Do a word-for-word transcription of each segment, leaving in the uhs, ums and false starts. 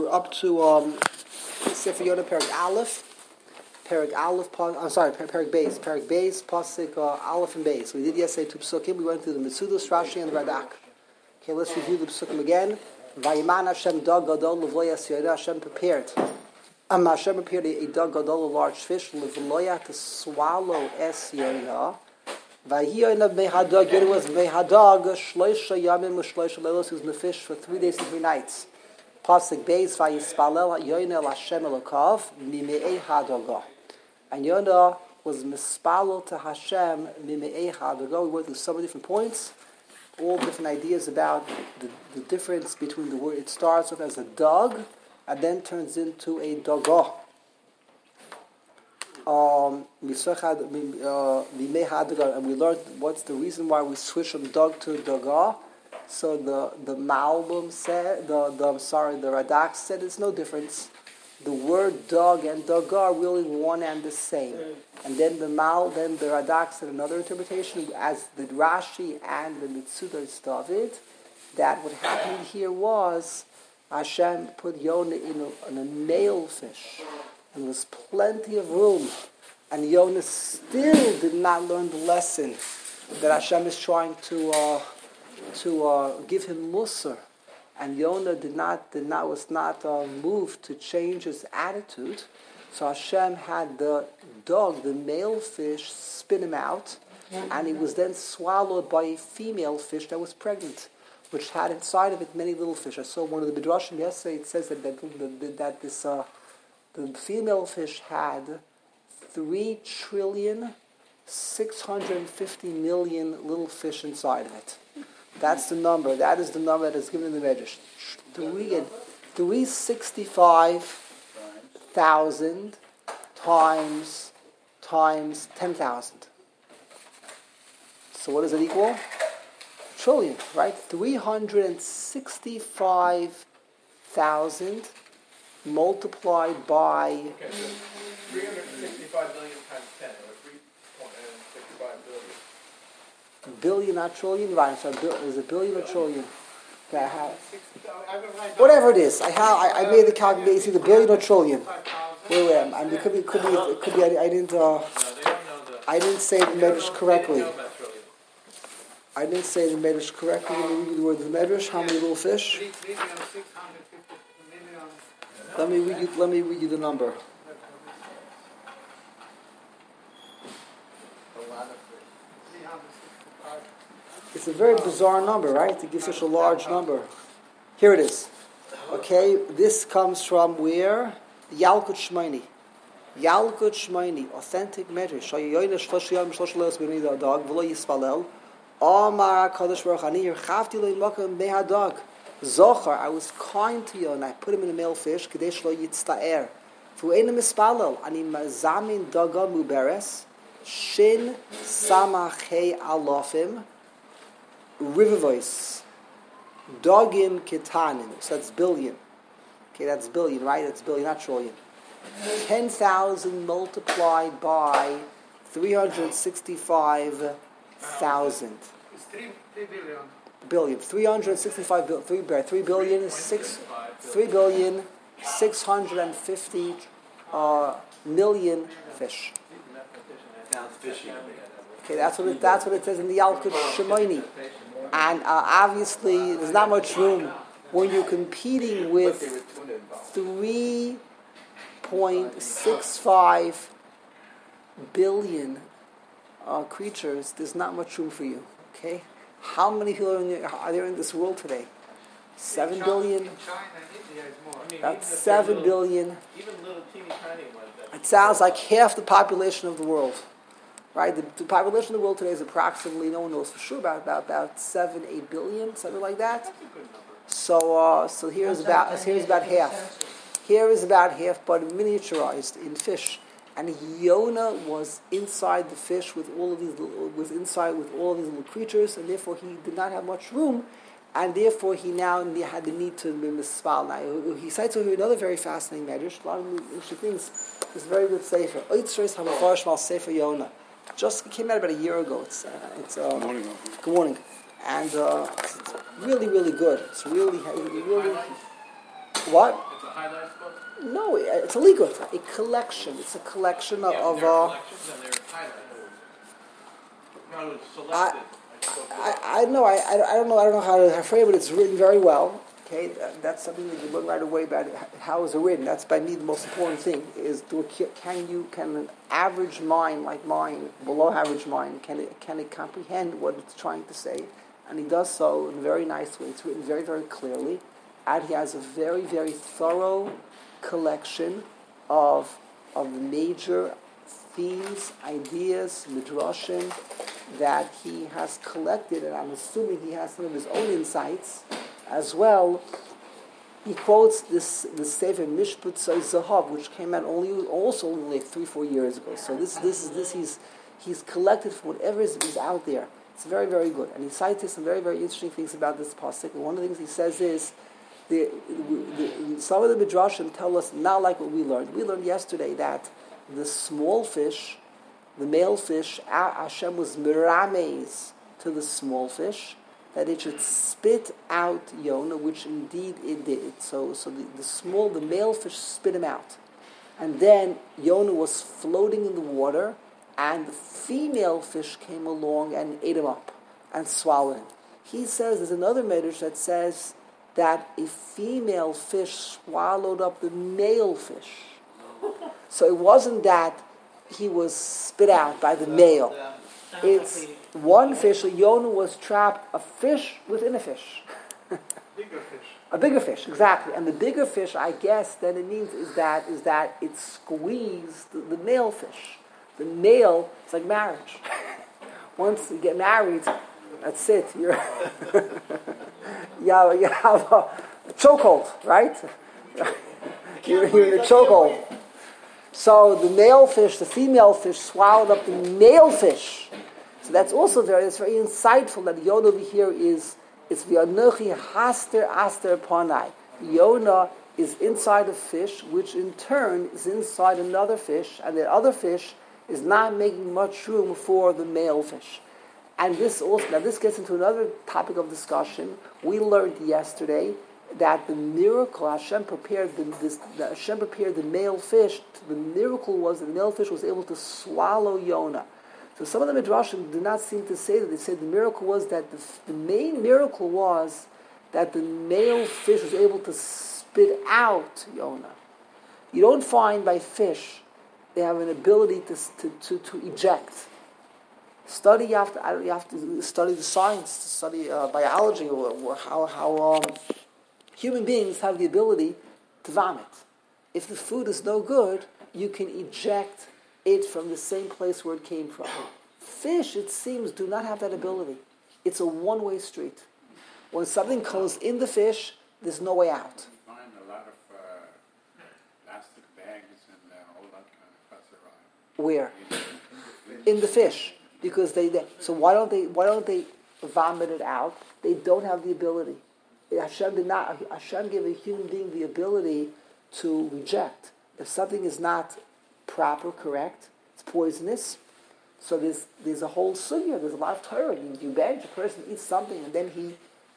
up to um, Sefer Yonah Perek Aleph, Perek Aleph. I'm sorry, Perek Beis, Perek Beis, Pasuk uh, Aleph and Beis. We did yesterday two psukim. We went through the Metzudos, Rashi, and the Radak. Okay, let's review the psukim again. Vayiman Hashem dag gadol levloya siyada. Hashem prepared. Um, Hashem prepared a, a dag gadol, a large fish, levloya, to swallow es yonah. Vayiyonah mehadag. It was mehadag shloisha yamim u'shloisha leilos. He was in the fish for three days and three nights. Pasuk Beis, Vayispalel Yonah el Hashem elokav mime'ei hadagah. And Yonah was mispalel to Hashem mime'ei hadagah. We went through so many different points, all different ideas about the, the difference between the word. It starts off as a dog and then turns into a dagah. Um, and we learned what's the reason why we switch from dog to dagah. So the the Malbim said, the, the I'm sorry, the Radak said it's no difference. The word dog and dagah are really one and the same. And then the Mal, then the Radak said another interpretation, as the Rashi and the Metzudos David, that what happened here was Hashem put Yonah in a, in a male fish, and there was plenty of room, and Yonah still did not learn the lesson that Hashem is trying to. Uh, to uh, give him musar, and Yonah did not, did not was not uh, moved to change his attitude. So Hashem had the dog, the male fish, spit him out, and he was then swallowed by a female fish that was pregnant, which had inside of it many little fish. I saw one of the midrashim yesterday. It says that that, that, that this uh, the female fish had three trillion six hundred fifty million little fish inside of it. That's the number. That is the number that is given in the Medrash. Three, three sixty-five thousand times times ten thousand. So what does it equal? Trillion, right? Three hundred sixty-five thousand multiplied by. Okay, so three hundred sixty-five million times ten, or three hundred sixty-five billion. Billion, not trillion, right? So is it billion or trillion? Okay, I have, whatever it is, I have. I, I made the calculation. It's either billion or trillion. Wait, wait. I mean, it could be. It could be. It could be. I, I didn't. Uh, I didn't say the Medrash correctly. I didn't say the Medrash correctly. Let me read you the word of the Medrash. How many little fish? Let me read you. Let me read you the number. It's a very bizarre number, right? To give such a large number. Here it is. Okay, this comes from where? Yalkut Shmaini. Yalkut Shmaini, authentic medrash. Shayoyna shlosh yom shlosh leos b'nei da'dag v'lo yispalel. Amar HaKadosh Baruch Ani yerchavti lo yimlakem me'hadag. Zochar, I was kind to you and I put him in a male fish. Kadesh lo yitzta'er. V'u'enim ispalel. Ani mazamin daga muberes. Shin samachei alofim. River voice, dogim ketanim. So that's billion. Okay, that's billion, right? That's billion, not trillion. Ten thousand multiplied by three hundred sixty-five thousand. It's three, three billion. Billion. Three hundred sixty-five billion. Three, three billion. Six. Three billion. Six hundred and fifty uh, million fish. Okay, that's what it. That's what it says in the Yalkut Shimoni. And uh, obviously, there's not much room when you're competing with three point six five billion uh, creatures. There's not much room for you. Okay, how many people are, in, are there in this world today? Seven billion. That's seven billion. Even little teeny tiny ones. It sounds like half the population of the world. Right, the, the population of the world today is approximately, no one knows for sure, about about, about seven, eight billion, something like that. So, uh, so here's about here's about half. Here is about half, but miniaturized in fish. And Yonah was inside the fish with all of these, little, was inside with all of these little creatures, and therefore he did not have much room, and therefore he now had the need to be mispal. Now he cites over here another very fascinating medrash. A lot of interesting things. It's a very good sefer. Oitzros Hamafarish Mal Sefer Yonah. Just came out about a year ago. It's uh, it's uh, good morning. Good morning, and uh, it's really really good. It's really really what? highlights book? No, it's a ligut, a collection. It's a collection of. Yeah, of there are uh, collections and there are highlights. No, it's selected. I, I, I know. I, I don't know. I don't know how to frame it. It's written very well. Okay, that, that's something that you learn right away about it. How is it written? That's by me the most important thing. Is do can you can an average mind like mine, below average mind, can it can it comprehend what it's trying to say? And he does so in a very nice way. It's written very very clearly, and he has a very very thorough collection of of the major themes, ideas, midrashim that he has collected, and I'm assuming he has some of his own insights as well. He quotes this the Sefer Mishpat Zahav, which came out only also only like three four years ago. So this this is this he's he's collected from whatever is, is out there. It's very very good, and he cites some very very interesting things about this pasuk. And one of the things he says is the, the some of the midrashim tell us not like what we learned. We learned yesterday that the small fish, the male fish, Hashem was mirames to the small fish, that it should spit out Yonah, which indeed it did. So, so the, the small, the male fish spit him out, and then Yonah was floating in the water, and the female fish came along and ate him up and swallowed him. He says there's another medrash that says that a female fish swallowed up the male fish. So it wasn't that he was spit out by the male. It's one fish, a Yonah was trapped, a fish within a fish. Bigger fish. A bigger fish, exactly. And the bigger fish, I guess, then it means is that is that it squeezed the, the male fish. The male, it's like marriage. Once you get married, that's it. You're you have, you have a chokehold, right? You're, you're in a chokehold. So the male fish, the female fish, swallowed up the male fish. So that's also very, it's very insightful that Yonah over here is, it's v'anochi haster aster panai. Yonah is inside a fish, which in turn is inside another fish, and the other fish is not making much room for the male fish. And this also, now this gets into another topic of discussion. We learned yesterday that the miracle Hashem prepared the, this, the Hashem prepared the male fish. The miracle was that the male fish was able to swallow Yonah. So some of the midrashim do not seem to say that. They say the miracle was that the, the main miracle was that the male fish was able to spit out Yonah. You don't find by fish they have an ability to to, to, to eject. Study you have to you have to study the science, to study uh, biology, or, or how how. Um, Human beings have the ability to vomit. If the food is no good, you can eject it from the same place where it came from. Fish, it seems, do not have that ability. It's a one-way street. When something goes in the fish, there's no way out. You find a lot of uh, plastic bags and uh, all that kind of stuff around. Where? In the fish. Because they, they so why don't they why don't they vomit it out? They don't have the ability. Hashem did not. Hashem gave a human being the ability to reject. If something is not proper, correct, it's poisonous. So there's there's a whole sugya. There's a lot of Torah. You, you bench a person eats something and then he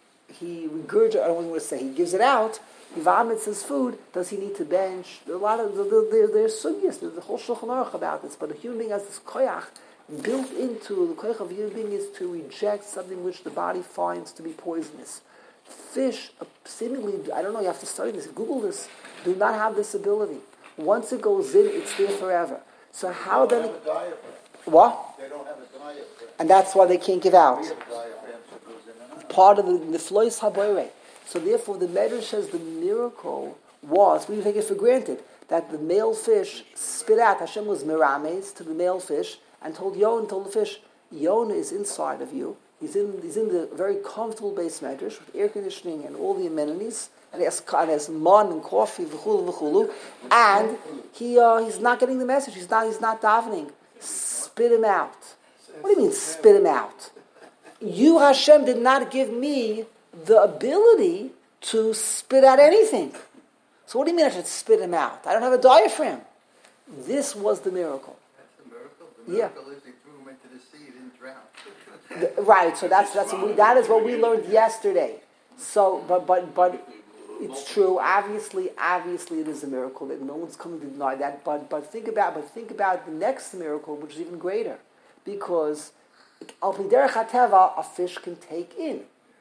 he regurgitates. I don't want to say he gives it out. He vomits his food. Does he need to bench? There are a lot of there, there, there's sugyas. There's a whole Shulchan Aruch about this. But a human being has this koyach built into the koyach of a human being is to reject something which the body finds to be poisonous. Fish, seemingly, I don't know, you have to study this, Google this, do not have this ability. Once it goes in, it's there forever. So how they then... Don't have a diaphragm. What? They don't have a diaphragm. And that's why they can't give out. We have diaphragms that goes in and out. Part of the Neflois HaBoirei. So therefore, the Medrash says the miracle was, we take it for granted, that the male fish spit out, Hashem was mirames to the male fish, and told Yonah, told the fish, Yonah is inside of you. He's in, he's in the very comfortable base medrash with air conditioning and all the amenities, and he has, and has man and coffee, v'chulu, v'chulu, and he uh, he's not getting the message. He's not he's not davening. Spit him out. What do you mean spit him out? You, Hashem, did not give me the ability to spit out anything. So what do you mean I should spit him out? I don't have a diaphragm. This was the miracle. That's a miracle. The miracle Yeah. is they threw him into the sea, he didn't drown. The, right, so that's that's what we, that is what we learned yesterday. So, but but but It's true. Obviously, obviously, it is a miracle that no one's coming to deny that. But but think about but think about the next miracle, which is even greater, because al pi derech hateva, a fish can take in.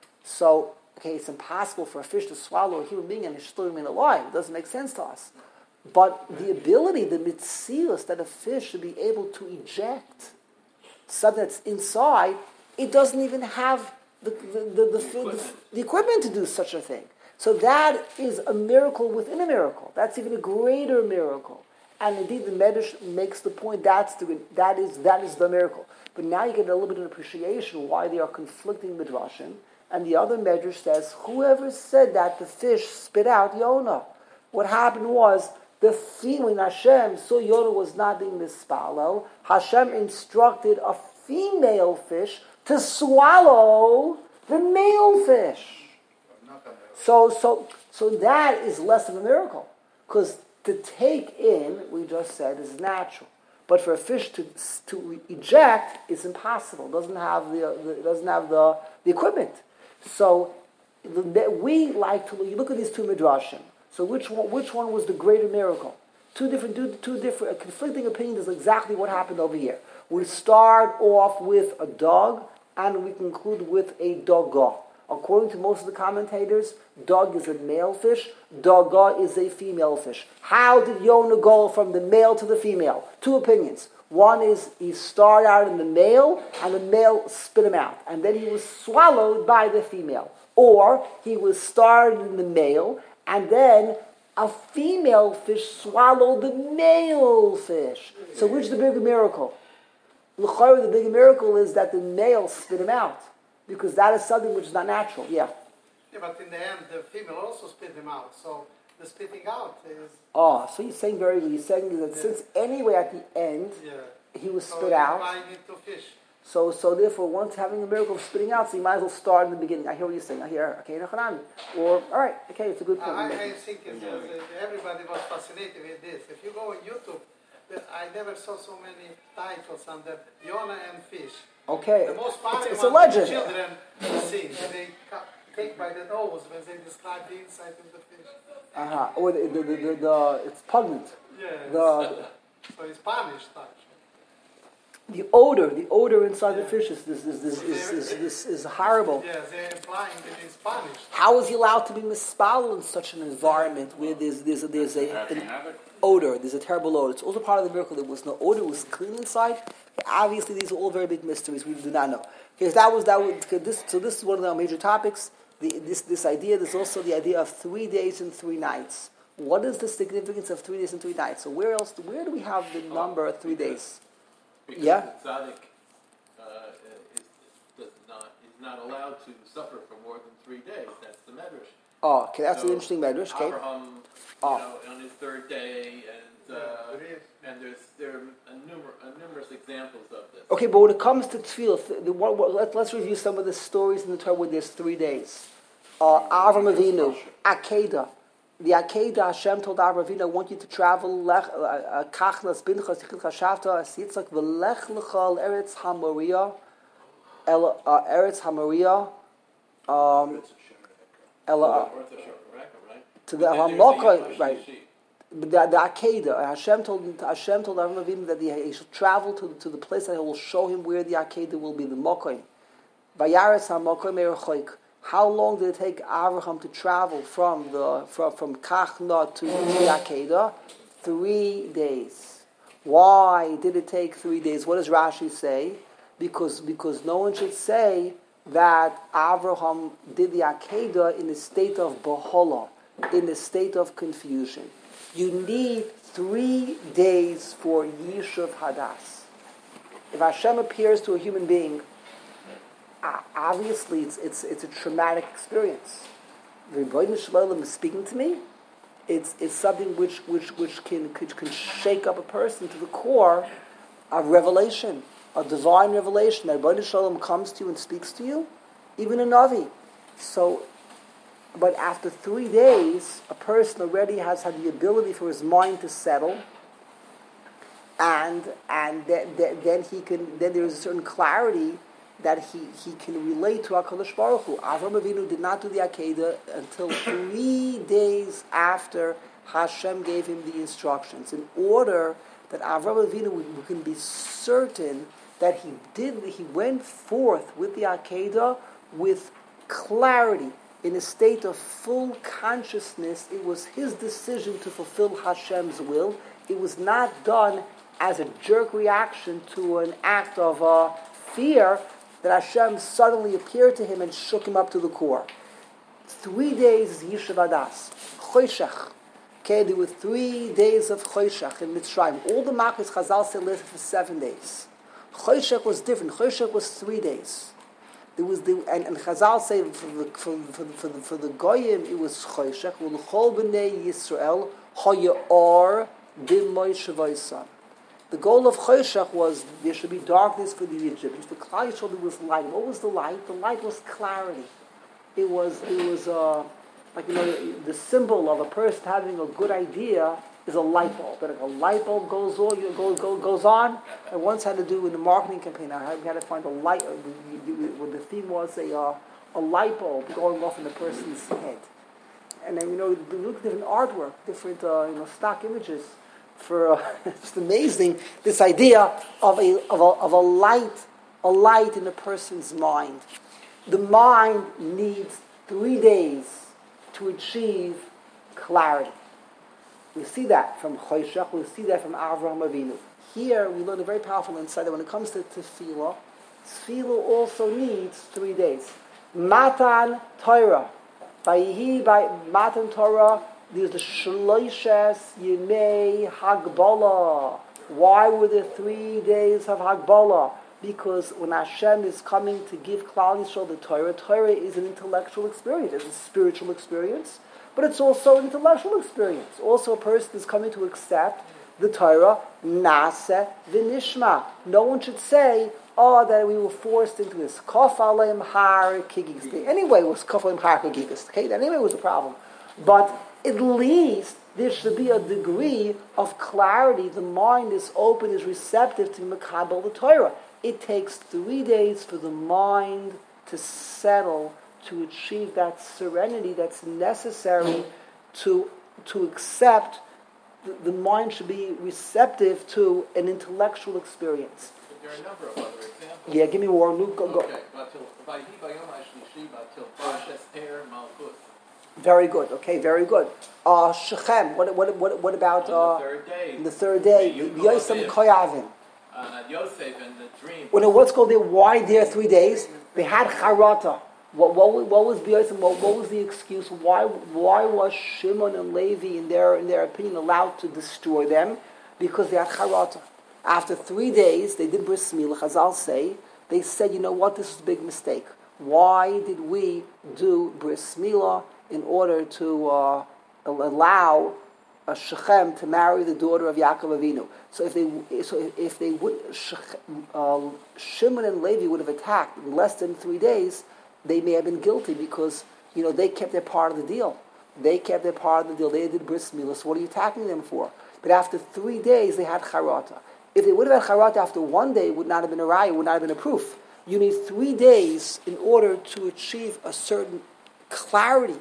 So okay, it's impossible for a fish to swallow a human being and still remain alive. It doesn't make sense to us. But the ability, the mitzius, that a fish should be able to eject something that's inside, it doesn't even have the the the, the, the, equipment. the equipment to do such a thing. So that is a miracle within a miracle. That's even a greater miracle. And indeed, the Medrash makes the point that's the, that is that is the miracle. But now you get a little bit of appreciation why they are conflicting midrashim. And the other Medrash says, whoever said that the fish spit out Yonah. What happened was, the female, when Hashem saw Yonah was not being mispalel, Hashem instructed a female fish to swallow the male fish. So, so, so that is less of a miracle, because to take in, we just said, is natural. But for a fish to to eject is impossible. It doesn't have the, the it doesn't have the, the equipment. So the, the, we like to you look at these two midrashim. So which one which one was the greater miracle? Two different two, two different uh, conflicting opinions is exactly what happened over here. We start off with a dog and we conclude with a dogah. According to most of the commentators, dog is a male fish, dogah is a female fish. How did Yonah go from the male to the female? Two opinions. One is he started out in the male, and the male spit him out, and then he was swallowed by the female. Or he was started in the male, and then a female fish swallowed the male fish. So which is the bigger miracle? L'chayr, the bigger miracle is that the male spit him out. Because that is something which is not natural. Yeah. Yeah, but in the end, the female also spit him out. So the spitting out is... Oh, so you're saying very good. You're saying that yeah. since anyway at the end, yeah. he was so spit out. Into fish. So so therefore, once having a miracle of spitting out, so you might as well start in the beginning. I hear what you're saying. I hear, okay, or, all right, okay, it's a good point. I, I think it's, uh, everybody was fascinated with this. If you go on YouTube, I never saw so many titles under Yonah and fish. Okay, the most funny it's, it's a one legend. Children sing. They take by the nose when they describe the inside of the fish. Uh huh. Or the the, the, the, the it's pungent. Yeah. The, so it's Spanish touch. The odor, the odor inside yeah. the fish is this is this is, is, is, is horrible. Yeah, they're implying that it's Spanish. How is he allowed to be mispal in such an environment where there's there's there's a an odor, there's a terrible odor? It's also part of the miracle. There was no odor; it was clean inside. Obviously, these are all very big mysteries we do not know. Okay, so that was that. Was, this, so this is one of our major topics. The, this this idea. There's also the idea of three days and three nights. What is the significance of three days and three nights? So where else? Where do we have the number of three days? Because yeah. the tzaddik uh, is, does not is not allowed to suffer for more than three days. That's the medrash. Oh, okay, that's so an interesting medrash. Okay. Abraham, you oh. know, on his third day, and uh, and there's there are a numer, a numerous examples of this. Okay, but when it comes to tefillah, the, what, what, let, let's review some of the stories in the Torah where there's three days. Uh, Avram Avinu, Akedah. The Akedah, Hashem told Avram Avinu, I want you to travel, Kachnas Binchas, Yichid Chashavta, Asitzak, V'lech L'chal Eretz HaMoriah, Eretz HaMoriah, um, to the Hamokah, right. But the, the Akedah, Hashem told Hashem told Avram Avinu that the, he should travel to, to the place that he will show him where the Akedah will be, the Mokoim. Vayaretz HaMokoim Erechoik. How long did it take Abraham to travel from the from, from Kachna to the Akedah? Three days. Why did it take three days? What does Rashi say? Because because no one should say that Abraham did the Akedah in a state of Beholah, in a state of confusion. You need three days for Yishuv Hadas. If Hashem appears to a human being, obviously, it's it's it's a traumatic experience. The Rebbeinu Shalom is speaking to me. It's it's something which which which can which can shake up a person to the core of revelation, a divine revelation. That Rebbeinu Shalom comes to you and speaks to you, even a Navi. So, but after three days, a person already has had the ability for his mind to settle, and and then, then he can then there is a certain clarity that he, he can relate to HaKadosh Baruch Hu. Avram Avinu did not do the Akedah until three days after Hashem gave him the instructions, in order that Avram Avinu can be certain that he did, he went forth with the Akedah with clarity, in a state of full consciousness. It was his decision to fulfill Hashem's will. It was not done as a jerk reaction to an act of uh, fear that Hashem suddenly appeared to him and shook him up to the core. Three days Yishuv Adas, Choshech. Okay, there were three days of Choshech in Mitzrayim. All the Makkos Chazal said lived for seven days. Choshech was different. Choshech was three days. There was the and, and Chazal say for the for, for, for the for the Goyim it was Choshech. L'chol b'nei Yisrael hayar b'moy shvaysan. The goal of Choshech was there should be darkness for the Egyptians. For Klal Yisrael there was light. What was the light? The light was clarity. It was it was uh, like you know the symbol of a person having a good idea is a light bulb. But if a light bulb goes on, you go, go, goes on. I once had to do in the marketing campaign. I had, we had to find a light. What the theme was a uh, a light bulb going off in the person's head. And then you know, you look at different artwork, different uh, you know stock images. For uh, it's just amazing this idea of a of a of a light, a light in a person's mind. The mind needs three days to achieve clarity. We see that from Choshech, we see that from Avraham Avinu. Here we learn a very powerful insight that when it comes to Tefillah, Tefillah also needs three days. Matan Torah. By by Matan Torah, there's the Shloishes Yemei Hagbala. Why were there three days of Hagbala? Because when Hashem is coming to give Klal Yisrael the Torah, Torah is an intellectual experience, it's a spiritual experience. But it's also an intellectual experience. Also, a person is coming to accept the Torah, Nase v'nishma. No one should say, oh, that we were forced into this. Kof aleim har kigis. Anyway, it was kof aleim har kigis. Okay, that anyway was a problem. But at least there should be a degree of clarity. The mind is open, is receptive to Mekabel the Torah. It takes three days for the mind to settle, to achieve that serenity that's necessary to to accept. The, the mind should be receptive to an intellectual experience. But there are a number of other examples. Yeah, give me more. Luke, go, go. Okay, Batil- Vayhi bayom hashlishi batil Parshas Er Malchut. Very good. Okay, very good. Uh, Shechem. What what what what about uh, On the third day? the third day? You Yosem Koyavim. Uh, Yosef and the dream. Well, what's called there? Why there three days? They had charata. What what was- what was B'Yosem? What, what was the excuse? Why why was Shimon and Levi, in their in their opinion, allowed to destroy them? Because they had charata. After three days, they did bris milah. Chazal say they said, you know what? This is a big mistake. Why did we do bris milah in order to uh, allow a Shechem to marry the daughter of Yaakov Avinu? So if they, so if they would, uh, Shimon and Levi would have attacked in less than three days, they may have been guilty because you know they kept their part of the deal. They kept their part of the deal. They did bris milah. So what are you attacking them for? But after three days, they had charata. If they would have had charata after one day, it would not have been a raya, would not have been a proof. You need three days in order to achieve a certain clarity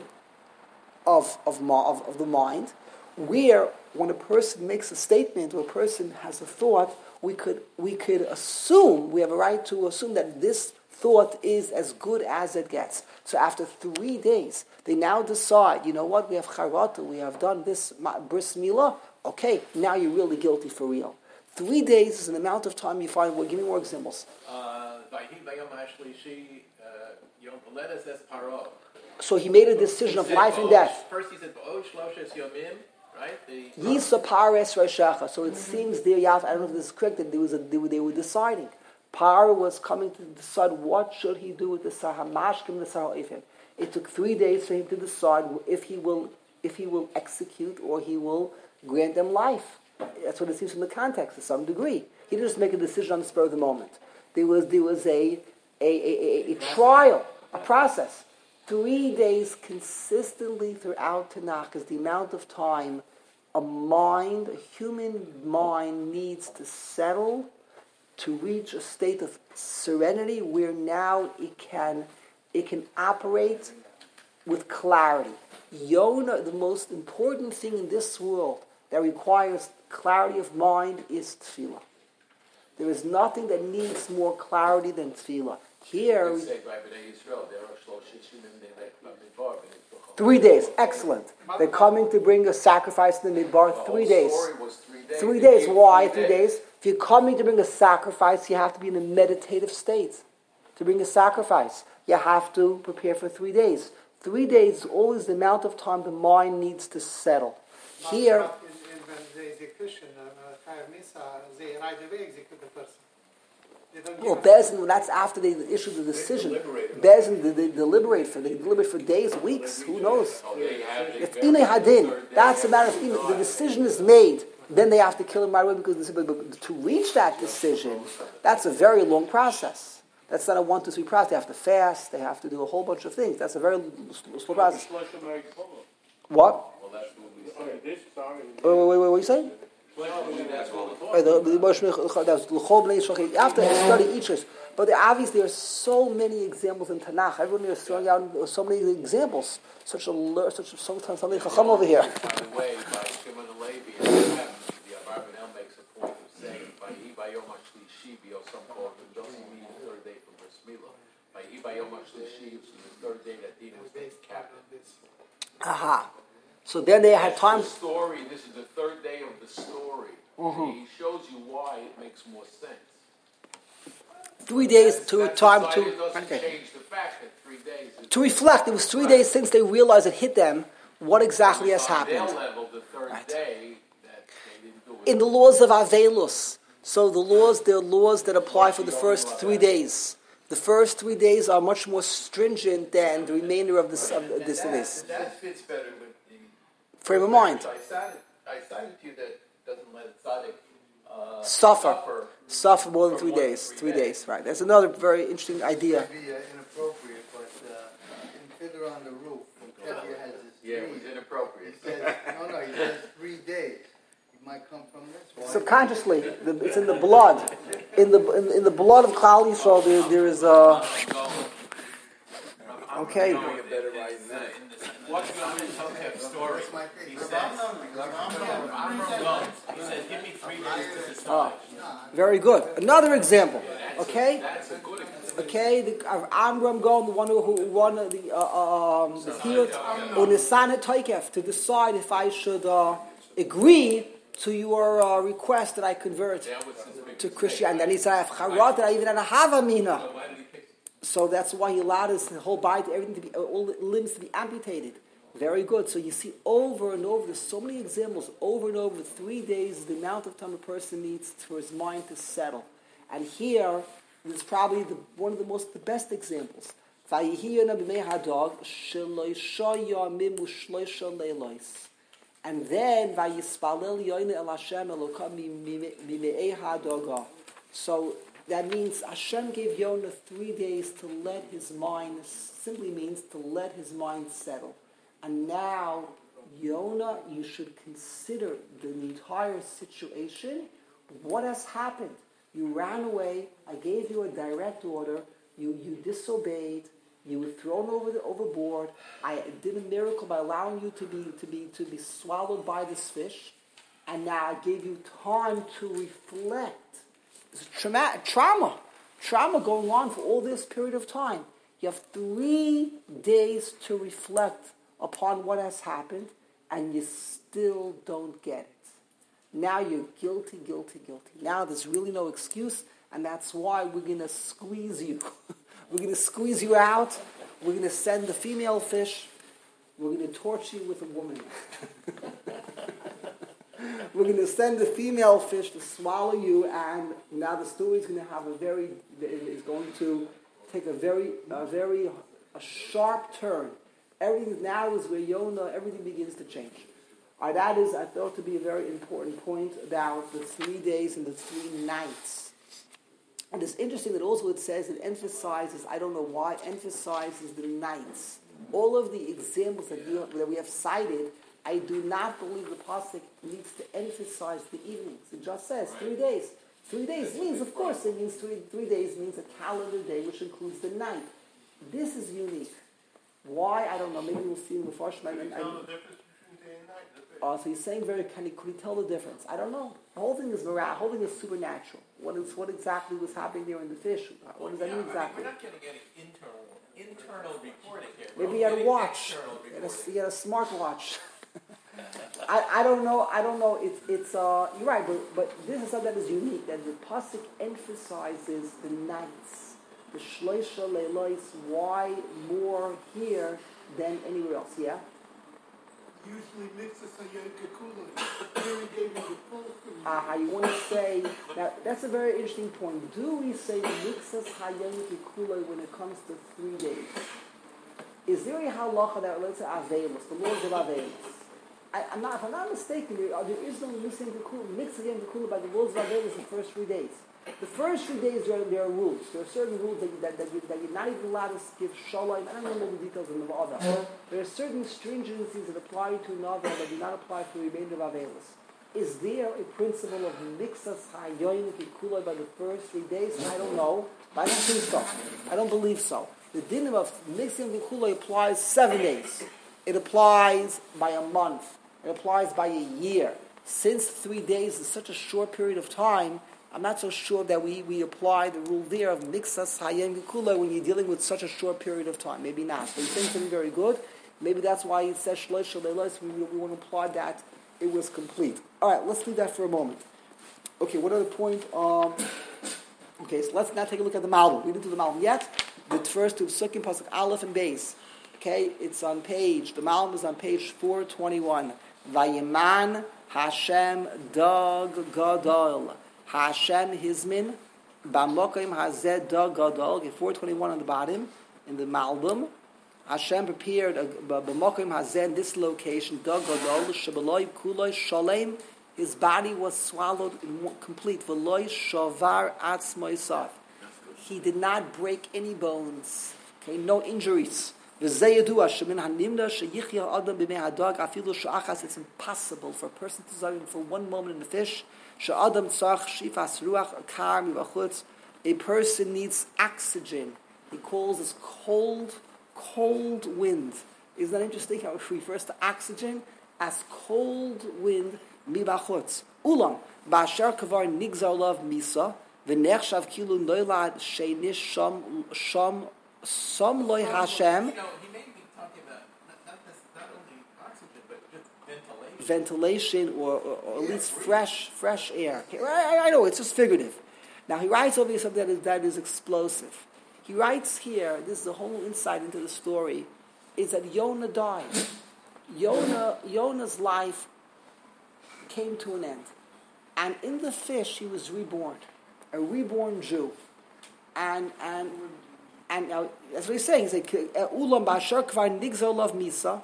of of, of, of the mind, where when a person makes a statement or a person has a thought, we could we could assume, we have a right to assume that this thought is as good as it gets. So after three days, they now decide, you know what, we have charata, we have done this bris milah, okay, now you're really guilty for real. Three days is an amount of time you find, well, give me more examples. Vayhi bayom hashlishi yom v'ledas es paro. So he made a decision of life and death. First he said, "Ba'od shloshes yomim," right? The Yisa pares rashacha. So it seems there, Yaf, I don't know if this is correct, that there was a, they, were, they were deciding. Par was coming to decide what should he do with the sahamashkim, the saha'ifim. It took three days for him to decide if he will if he will execute or he will grant them life. That's what it seems from the context to some degree. He didn't just make a decision on the spur of the moment. There was there was a a, a, a, a trial, a process. Three days consistently throughout Tanakh is the amount of time a mind, a human mind, needs to settle to reach a state of serenity where now it can it can operate with clarity. Yonah, the most important thing in this world that requires clarity of mind is tefillah. There is nothing that needs more clarity than tefillah. Here, we, three days, excellent. They're coming to bring a sacrifice in the midbar. Three days. Three days. Three days. Why three days? If you're coming to bring a sacrifice, you have to be in a meditative state. To bring a sacrifice, you have to prepare for three days. Three days is always the amount of time the mind needs to settle. Here, But in, in, when the execution, uh, Chayav Misa, they right away execute the person. They don't well, give Bezin, that's after they issue the decision. Bezin, they, they deliberate for they deliberate for days, weeks, who knows? Oh, they have, they It's bury Inay him the Hadin. third day. That's a matter of Inay. The decision is made. Then they have to kill him right away because this, but, but to reach that decision, that's a very long process. That's not a one, two, three process. They have to fast. They have to do a whole bunch of things. That's a very slow process. What? Well, that's what we say. Wait, wait, wait, wait, what are you saying? That's what we're Right, the- the- the- that's l'chol bnei Yisrael. You have to study each of this. But there, obviously there are so many examples in Tanakh. Everyone is throwing out so many examples. Such a lear- such a, sometimes something chacham over here. By the way, by Shimon and Levi, the Abarbanel makes a point of saying, by Ibayom Ashlishi, some call it, doesn't mean the third day from Bris Milah. By Ibayom Ashlishi, which is the third day that Dina was taken captive. Aha. So then they had That's time. the story. This is the third day of the story. Mhm. He shows you why it makes more sense. Three days That's- to that's time aside, to it doesn't okay. change the fact that three days is to reflect. It was three days since they realized it hit them. What exactly has on happened? their level, the third Right. day that they didn't do it. In the laws of Avelus. So the laws, there are laws that apply for the first three days. The first three days are much more stringent than the remainder of this of And this that, days. that fits better with the Frame of mind. I cited, I cited to you that doesn't let a tzaddik uh, Suffer. suffer. Suffer more than For three more than days. three Three days. days, right. That's another very interesting idea. It may be uh, inappropriate, but uh, in Fiddler on the Roof, Tevye has this Yeah, it was dream. He inappropriate. says, no, no, he says three days. It might come from this one. Subconsciously, the, it's in the blood. In the in, in the blood of Klal Yisrael, there, there is a. Okay. What's going to tell you a story? That's my thing. He Rav says, Amnon, Rav Amnon. well, he says, give me three days to decide. Oh, very good. Another example. Okay. That's a good example. Okay, the uh, Amram Gon, the one who, who won the uh, um, the Hirut on Nisan Toikef to decide if I should uh, agree to your uh, request that I convert That was his big to Christianity. And then he said, I have charat that I even had a havamina. Why did he pick So that's why he allowed his whole body, to, everything to be, all the limbs to be amputated. Very good. So you see over and over, there's so many examples, over and over, three days is the amount of time a person needs for his mind to settle. And here, is probably the, one of the most, the best examples. And then, so that means Hashem gave Yonah three days to let his mind, simply means to let his mind settle. And now, Yonah, you should consider the entire situation. What has happened? You ran away, I gave you a direct order, you, you disobeyed, you were thrown over the overboard, I did a miracle by allowing you to be to be to be swallowed by this fish, and now I gave you time to reflect. It's trauma, trauma, trauma going on for all this period of time. You have three days to reflect upon what has happened, and you still don't get it. Now you're guilty, guilty, guilty. Now there's really no excuse, and that's why we're going to squeeze you. We're going to squeeze you out. We're going to send the female fish. We're going to torture you with a woman. We're going to send the female fish to swallow you, and now the story is going to have a very, is going to take a very, a very, a sharp turn. Everything now is where Yonah, everything begins to change. Uh, that is, I thought, to be a very important point about the three days and the three nights. And it's interesting that also it says, it emphasizes, I don't know why, emphasizes the nights. All of the examples that, you, that we have cited, I do not believe the pasuk needs to emphasize the evenings. It just says three days. Three days means, of course, it means three, three days means a calendar day, which includes the night. This is unique. Why? I don't know. Maybe we'll see in the first Can you night. tell the difference between day and night? Oh, so he's saying very, can he, could he tell the difference? I don't know. The whole thing is miraculous. The whole thing is supernatural. What is what exactly was happening there in the fish? What does that Yeah, mean I mean, exactly? we're not getting any internal internal reporting here. Maybe We're he had a getting watch. external He had a, reporting. he had a smart watch. I, I don't know. I don't know. It's it's uh you're right, but but this is something that is unique. That the pasuk emphasizes the nights, the shloisha leilos. Why more here than anywhere else? Yeah. Usually mixes a Yom Kippur. Here he gave me the full food. Uh, you want to say that that's a very interesting point. Do we say mixas hayom kikula when it comes to three days? Is there a halacha that relates to avelos, the laws of avelos? I, I'm not, if I'm not mistaken, there, uh, there is no mixing kikula, mixing kikula by the laws of avelos the first three days. The first three days there, there are rules. There are certain rules that, you, that, that, you, that you're not even allowed to give shalom. I don't know the details of the other. There are certain stringencies that apply to another that do not apply to the remainder of avelos. Is there a principle of mixas hayoim kikula by the first three days? I don't know. But I don't think so. I don't believe so. The din of mixing kikula applies seven days. It applies by a month. It applies by a year. Since three days is such a short period of time, I'm not so sure that we, we apply the rule there of mixas hayem kikula when you're dealing with such a short period of time. Maybe not. But he's saying something very good. Maybe that's why he says shlosh leilos. We, we want to apply that it was complete. All right, let's leave that for a moment. Okay, what other point? Um, okay, so let's now take a look at the Malbim. We didn't do the Malbim yet. The first two Psukim, Pasuk Aleph and Beis. Okay, it's on page, the Malbim is on page four twenty-one. Vayiman Hashem Dag Gadol. Hashem Hizmin Bamokim Hazed Dag Gadol. Okay, four twenty-one on the bottom in the Malbim. Hashem prepared Bamokim Hazed, this location, Dag Gadol, Shabaloi Kuloi Shalem. His body was swallowed in one, complete. V'loi Shavar Atzmoisav. He did not break any bones. Okay, no injuries. It's impossible for a person to survive for one moment in the fish. A person needs oxygen. He calls this cold, cold wind. Isn't that interesting how it refers to oxygen as cold wind? Ulam ba'asher kavar nigzar lav misa v'nechshav kilu noilad sheinish sham sham Some loy Hashem. You know, he may be talking about not, not, this, not only oxygen, but just ventilation. Ventilation, or, or, or at least fresh, fresh air. Okay, I, I know it's just figurative. Now he writes over here something that is, that is explosive. He writes here. This is the whole insight into the story. Is that Yonah died. Yonah, Yonah's life came to an end, and in the fish he was reborn, a reborn Jew, and and. And now, that's what he's saying. He's like, Ulam ba'asher kvar nigzar lav misa.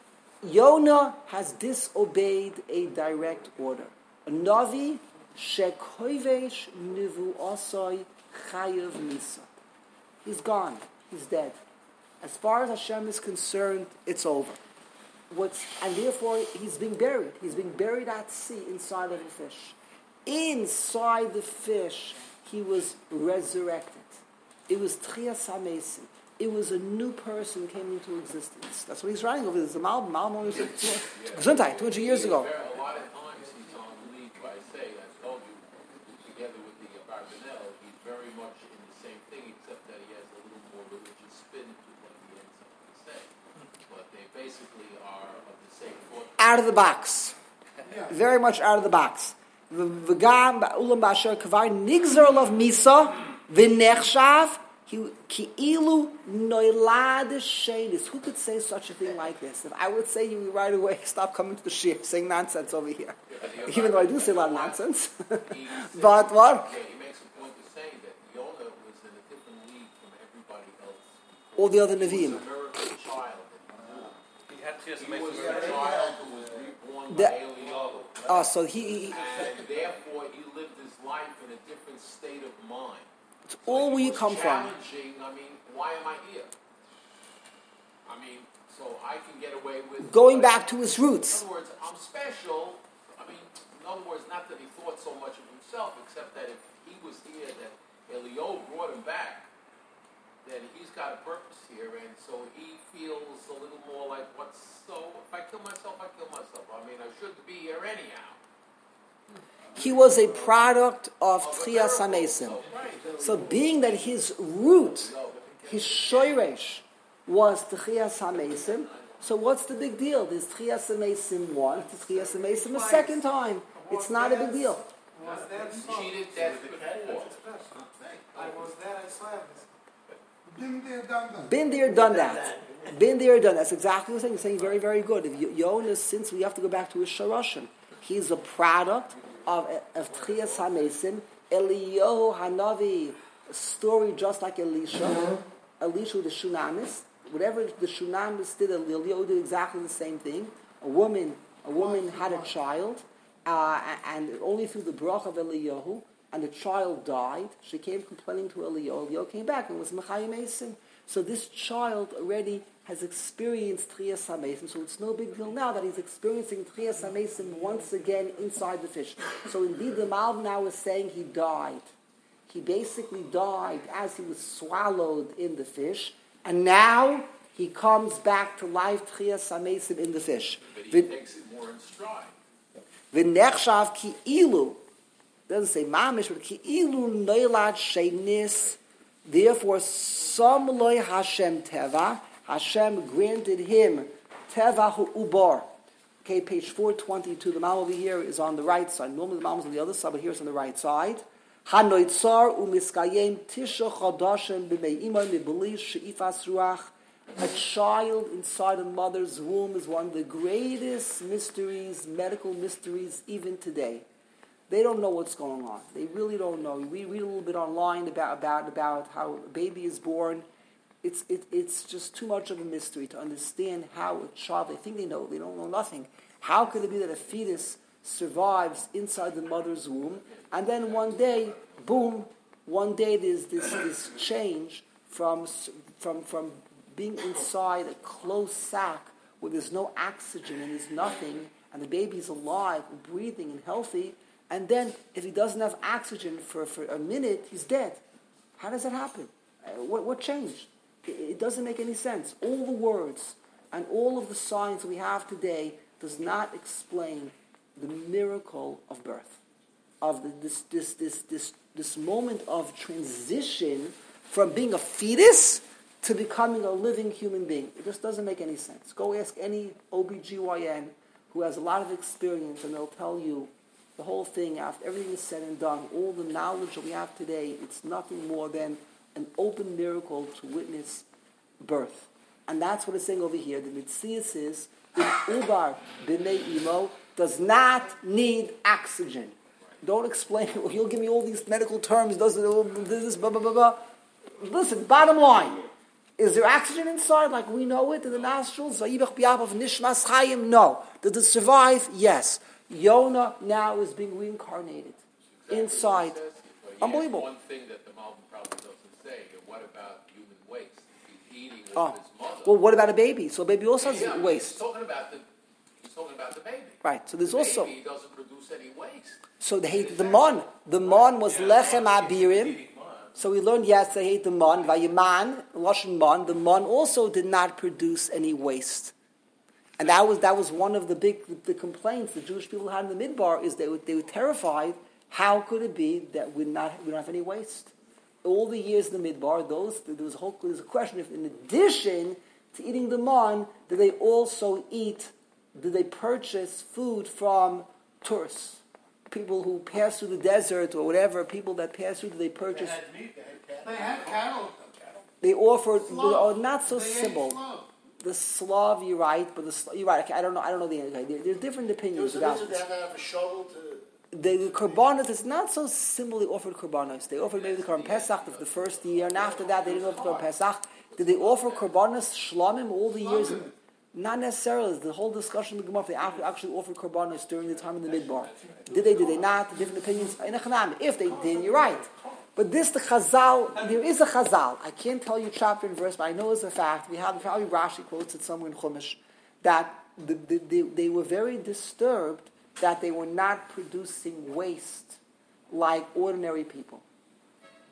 Yonah has disobeyed a direct order. A navi shekoivesh nivu'asai chayav misa. He's gone. He's dead. As far as Hashem is concerned, it's over. What's, and therefore, he's being buried. He's being buried at sea inside of a fish. Inside the fish, he was resurrected. It was Tchias HaMesim. It was a new person came into existence. That's what he's writing over. There's a Malbim. Malbim was Gesundheit, two hundred years ago. A lot of times he's on lead by say, I told you, together with the Barbanel, he's very much in the same thing, except that he has a little more religious spin to what he ends up to say. But they basically are of the same thought. Out of the box. Very much out of the box. V'gam ba'ulam ba'asher kvar nigzar lav misa v'nechshav ki'ilu noilad shenis. Who could say such a thing like this? If I would say, you would right away stop coming to the shir, saying nonsense over here. Even though I do say a lot of nonsense. But what? Yeah, he makes a point of saying that Yonah was in a different league from everybody else. All the other He Nevi'im. was a miracle child. He had to just He make was some a child who was reborn The- by Eliyahu. Oh, so he, he And therefore, he lived his life in a different state of mind. it's So all he where you was come from. challenging, I mean, why am I here? I mean, so I can get away with... Going back to his In roots. other words, I'm special. I mean, in other words, not that he thought so much of himself, except that if got a purpose here, and so he feels a little more like, what's so? If I kill myself, I kill myself. I mean, I shouldn't be here anyhow. He was a product of Tchias HaMesim. So being that his root, his shoresh, was Tchias HaMesim, so what's the big deal? There's Tchias HaMesim once, there's Tchias HaMesim a second time. It's not a big deal. Was there so? Cheated death before. I was there, I saw everything. Been there, done that. Been there, done that. Been there, done that. That's exactly what I'm saying. You're saying very, very good. If Yonah, since we have to go back to his Sharashim, he's a product of of Tchias HaMesim, Eliyahu Hanavi, a story just like Elisha, Elisha the Shunamis. Whatever the Shunamis did, Eliyahu did exactly the same thing. A woman, a woman had a child, uh, and only through the brach of Eliyahu, and the child died. She came complaining to Eliyahu. Eliyahu came back and was Mechayim Esim. So this child already has experienced Tchias HaMesim, so it's no big deal now that he's experiencing Tchias HaMesim once again inside the fish. So indeed the Malb now is saying he died. He basically died as he was swallowed in the fish, and now he comes back to life, Tchias HaMesim in the fish. But he takes it more in stride. V'nechshav ki ilu, doesn't say mamish, but ki ilu noilad sheinis, therefore some loy Hashem teva, Hashem granted him teva hu ubar. Okay, page four twenty-two, the Malm over here is on the right side. Normally the Malm is on the other side, but here it's on the right side. Hanoitzar umiskayem tisha chodashim b'mei imay mibelish she'ifas ruach. A child inside a mother's womb is one of the greatest mysteries, medical mysteries, even today. They don't know what's going on. They really don't know. We read a little bit online about about, about how a baby is born. It's it, it's just too much of a mystery to understand how a child, they think they know, they don't know nothing. How could it be that a fetus survives inside the mother's womb, and then one day, boom, one day there's this, this change from from from being inside a closed sac where there's no oxygen and there's nothing, and the baby's alive and breathing and healthy, and then if he doesn't have oxygen for, for a minute, he's dead. How does that happen? Uh, what, what changed? It, it doesn't make any sense. All the words and all of the science we have today does not explain the miracle of birth, of the, this, this, this, this, this moment of transition from being a fetus to becoming a living human being. It just doesn't make any sense. Go ask any O B G Y N who has a lot of experience, and they'll tell you the whole thing, after everything is said and done, all the knowledge that we have today, it's nothing more than an open miracle to witness birth. And that's what it's saying over here. The Mitzias is, in Ubar B'nei Imo, does not need oxygen. Don't explain, you'll give me all these medical terms, doesn't this, blah, blah, blah, blah. Listen, bottom line, is there oxygen inside like we know it in the nostrils? Nishmas Chayim? No. Does it survive? Yes. Yonah now is being reincarnated Exactly inside. But Unbelievable. One thing that the Malbim probably doesn't say, what about human waste? He's eating with Oh. his mother. Well, what about a baby? So a baby also has Yeah, waste. He's talking about the, he's talking about the baby. Right. So there's the also... baby doesn't produce any waste. So they hate the mon. The mon was lechem abirim. So we learned yesterday they hate the mon. Vayiman, lashon mon. The mon also did not produce any waste, and that was that was one of the big the complaints the Jewish people had in the Midbar is they were, they were terrified. How could it be that we not we don't have any waste? All the years in the Midbar, those there was a whole there was a question if in addition to eating the mon, did they also eat? Did they purchase food from tourists? People who pass through the desert or whatever, people that pass through, they purchase. They had cattle. They offered, Slav. oh, not so They ate simple. Slav. The Slav, you're right, but the Slav, you're right. Okay, I don't know. I don't know the answer. There, there's different opinions There about was a reason they this. had to have a shovel to... The, the korbanos is not so simple. They offered korbanos. They offered maybe the korban Pesach of the first year, and after that they didn't offer korban Pesach. Did they offer korbanos shlamim all the years? Not necessarily. The whole discussion in the Gemara, if they actually, actually offered korbanos during the time in the Midbar. Did they, did they not? Different opinions. If they did, you're right. But this, the Chazal, there is a Chazal. I can't tell you chapter and verse, but I know it's a fact. We have, probably Rashi quotes it somewhere in Chumash, that the, the, they, they were very disturbed that they were not producing waste like ordinary people.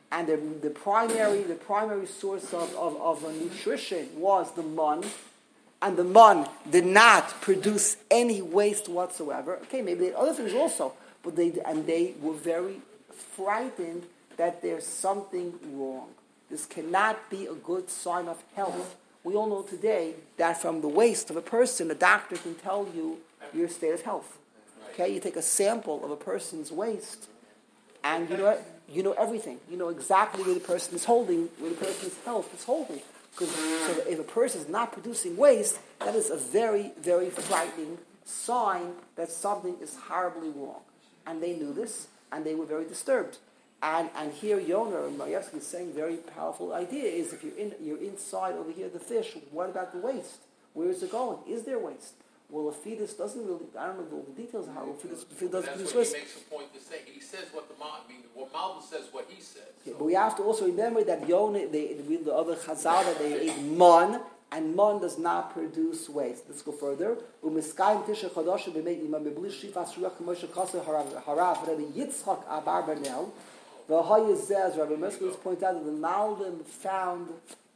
and the, the primary the primary source of, of, of nutrition was the mun, and the mun did not produce any waste whatsoever. Okay, maybe they had other things also, but they and they were very frightened that there's something wrong. This cannot be a good sign of health. We all know today that from the waste of a person, a doctor can tell you your state of health. Okay, you take a sample of a person's waste, and you know you know everything. You know exactly where the person is holding, where the person's health is holding. Because so if a person is not producing waste, that is a very, very frightening sign that something is horribly wrong. And they knew this, and they were very disturbed. And and here Yonah and Mayevsky is saying very powerful idea is if you're in you're inside over here the fish, what about the waste? Where is it going? Is there waste? Well, a fetus doesn't really, I don't know the details of how a fetus, the fetus doesn't That's produce what waste. he makes a point to say. He says what the Mal, I mean, what Malbim says what he says. Yeah, So. but we have to also remember that Yonah, they, with the other Chazal, that they ate mun, and mun does not produce waste. Let's go further. U'miskayim tisha chodosh b'mei imam b'bli shifas ruach k'moshe kasa harav Rabbi Yitzchak Abarbanel v'hayizeh, Rabbi Merskowitz pointed out that the Malbim found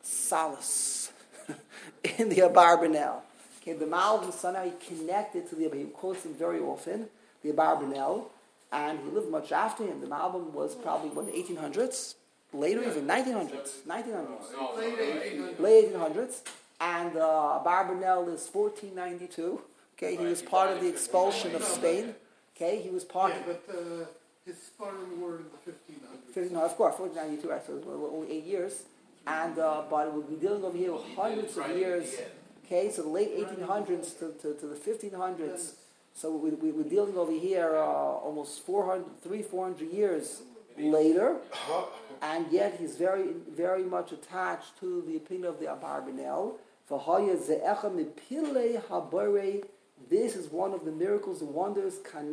solace in the Abarbanel. Okay, the Malbim somehow he connected to the, he quotes him very often, the Abarbanel, and he lived much after him. The Malbim was probably, what, the eighteen hundreds? Later even, nineteen hundreds. nineteen hundreds. No, no, no, Late eighteen hundreds. And uh, Abarbanel is fourteen ninety-two. Okay, he was part of the expulsion of Spain. Okay, he was part Yeah, of... but uh, his foreign were in the fifteen hundreds. fifteen, no, of course, fourteen ninety-two, actually, it was only eight years. And, uh, but we'll be dealing over here with hundreds of years. Okay, so the late eighteen hundreds to, to, to the fifteen hundreds. So we, we, we're dealing over here uh, almost four hundred, three, four hundred years later. And yet he's very, very much attached to the opinion of the Abarbanel. This is one of the miracles, the wonders.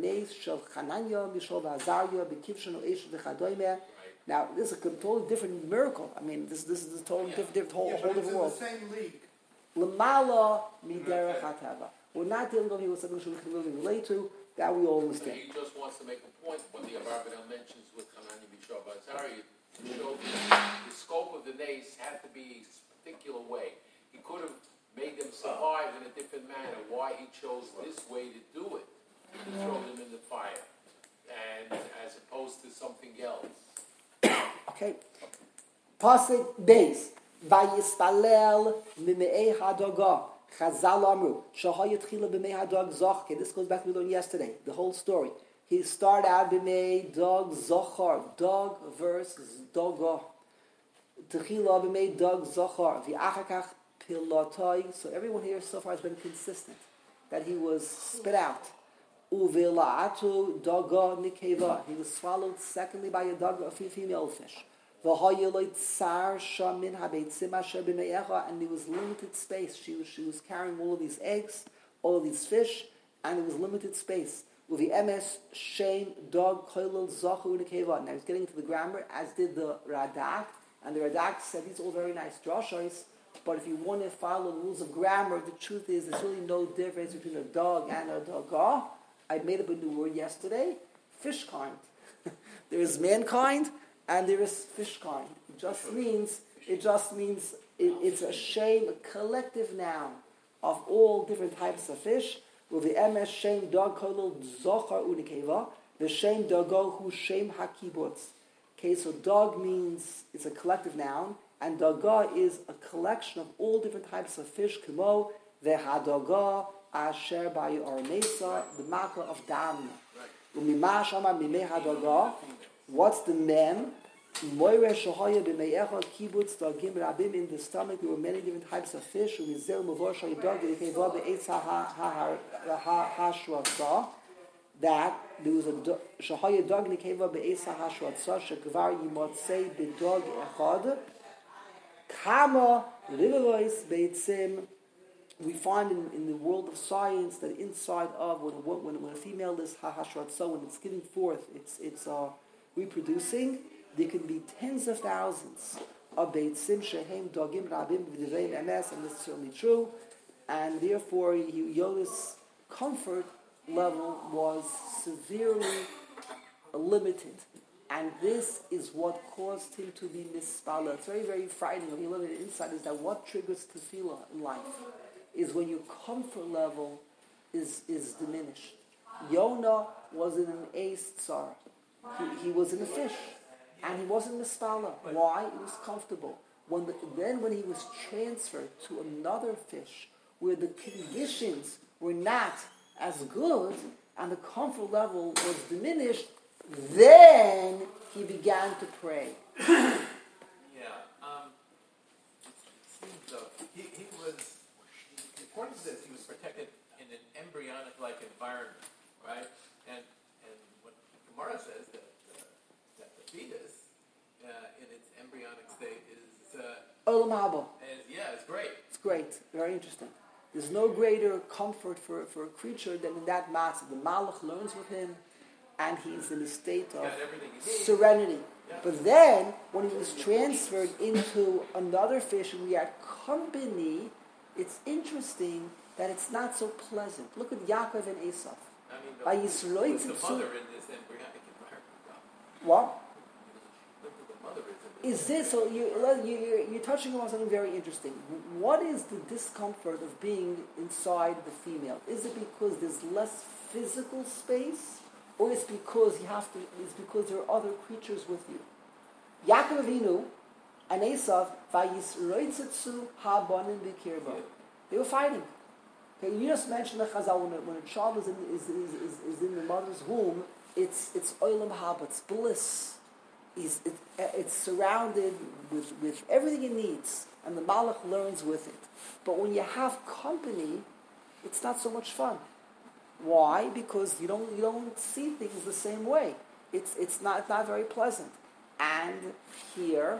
Now, this is a totally different miracle. I mean, this this is a totally different, different whole, Yeah, whole but it's different in world. the same league. Lamala miderech hatava. We're not dealing over here with something we can really relate to. That we all understand. He just wants to make a point when the Abarbanel mentions with Hanani Bishar Bazari to show the, the scope of the nace had to be a particular way. He could have made them survive in a different manner. Why he chose this way to do it, to throw them in the fire, and as opposed to something else. Okay. Pasuk Beis. Vayispalel mimei hadoga. Chazal amru. Shahayat chila b'mei hadog zoch. Okay, this goes back to what we learned yesterday. The whole story. He started out b'mei dog zochar. Dog versus doga. Techila b'mei dog zochar. V'achakach pilotai. So everyone here so far has been consistent that he was spit out. Uvila'atu doga nikeva. He was swallowed secondly by a dog, a female fish. And there was limited space. She was, she was carrying all of these eggs, all of these fish, and there was limited space. Now he's getting into the grammar, as did the Radak, and the Radak said these are all very nice drashos, but if you want to follow the rules of grammar, the truth is there's really no difference between a dog and a dogah. I made up a new word yesterday, fish kind. There is mankind, and there is fish kind. It just means, it just means, it, it's a shame, a collective noun of all different types of fish. With the M S shame dog kolol zochar unikeva, the shame dogo hu shame hakibutz. Okay, so dog means, it's a collective noun, and daga is a collection of all different types of fish, kimo, vehadoga, asher bayu arnesa, the maka of dam. Umima shama mimei hadoga. What's the mem? Moire shohaya b'meyecha kibbutz dagim rabim. In the stomach there were many different types of fish. Umizel mavor shayidog yekeva be'etz ha'hashvatza. That there was a shohaya dog nekeva be'etz ha'hashvatza shekvar yimotzei b'dog echad. Kama rivelois beitzim. We find in, in the world of science that inside of when when, when a female is ha'hashvatza, when it's giving forth, it's it's uh, reproducing. There can be tens of thousands of beitzim shehem dogim rabim v'divrei emes, and this is certainly true. And therefore, Yonah's comfort level was severely limited. And this is what caused him to be mispala. It's very, very frightening. When you look at the inside, is that what triggers tefillah in life is when your comfort level is, is diminished. Yonah was in an ace tsar. He, he was in a fish. And he wasn't mispala. Why? He was comfortable. When the, then when he was transferred to another fish, where the conditions were not as good, and the comfort level was diminished, then he began to pray. Yeah. Um, it seems though, he, he was, according to this, he was protected in an embryonic-like environment, right? And and what Gemara says that, uh, that the fetus uh, in its embryonic state is, uh, Olam haba. is, yeah, it's great. It's great. Very interesting. There's no greater comfort for, for a creature than in that matter. The Malach learns with him, and he's in a state of serenity. Yeah. But then, when he was transferred into another fish and we had company, it's interesting that it's not so pleasant. Look at Yaakov and Esav. I mean, By the, Yisroel who's the Tzimtzum- mother in this embryonic environment? What? Look who the mother is in this. Is this, so you, you, you're, you're touching on something very interesting. What is the discomfort of being inside the female? Is it because there's less physical space? Or is it because you have to, is because there are other creatures with you? Yaakov Avinu and Esav, Vayisroitzitzu habanim b'kirba. They were fighting. Okay, you just mentioned the Chazal, when a, when a child is in, is, is, is, is in the mother's womb, it's it's olam haba, it's bliss. It's, it, it's surrounded with, with everything it needs, and the Malach learns with it. But when you have company, it's not so much fun. Why? Because you don't you don't see things the same way. It's it's not it's not very pleasant. And here,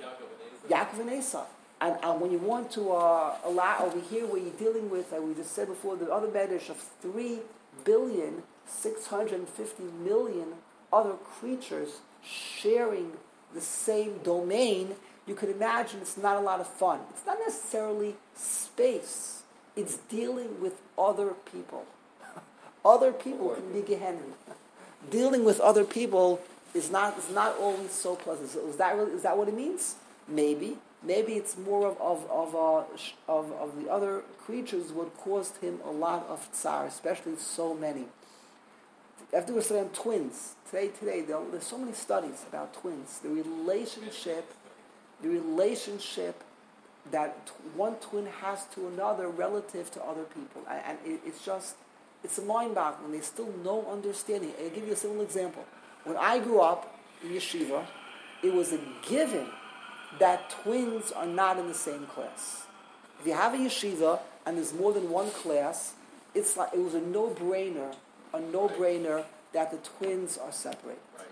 Yaakov and Esav. And, and when you want to uh, allow over here, where you're dealing with, like we just said before, the other medrash of three billion six hundred fifty million other creatures sharing the same domain, you can imagine it's not a lot of fun. It's not necessarily space. It's dealing with other people. Other people can be Gehenna. Dealing with other people is not is not always so pleasant. So is that really, is that what it means? Maybe. Maybe it's more of of of, uh, of of the other creatures what caused him a lot of tsar, especially so many. After we study on twins today, today there's so many studies about twins. The relationship, the relationship that t- one twin has to another relative to other people, and, and it, it's just it's a mind-boggling. There's still no understanding. I'll give you a simple example. When I grew up in yeshiva, it was a given that twins are not in the same class. If you have a yeshiva and there's more than one class, it's like it was a no-brainer, a no-brainer that the twins are separate. Right.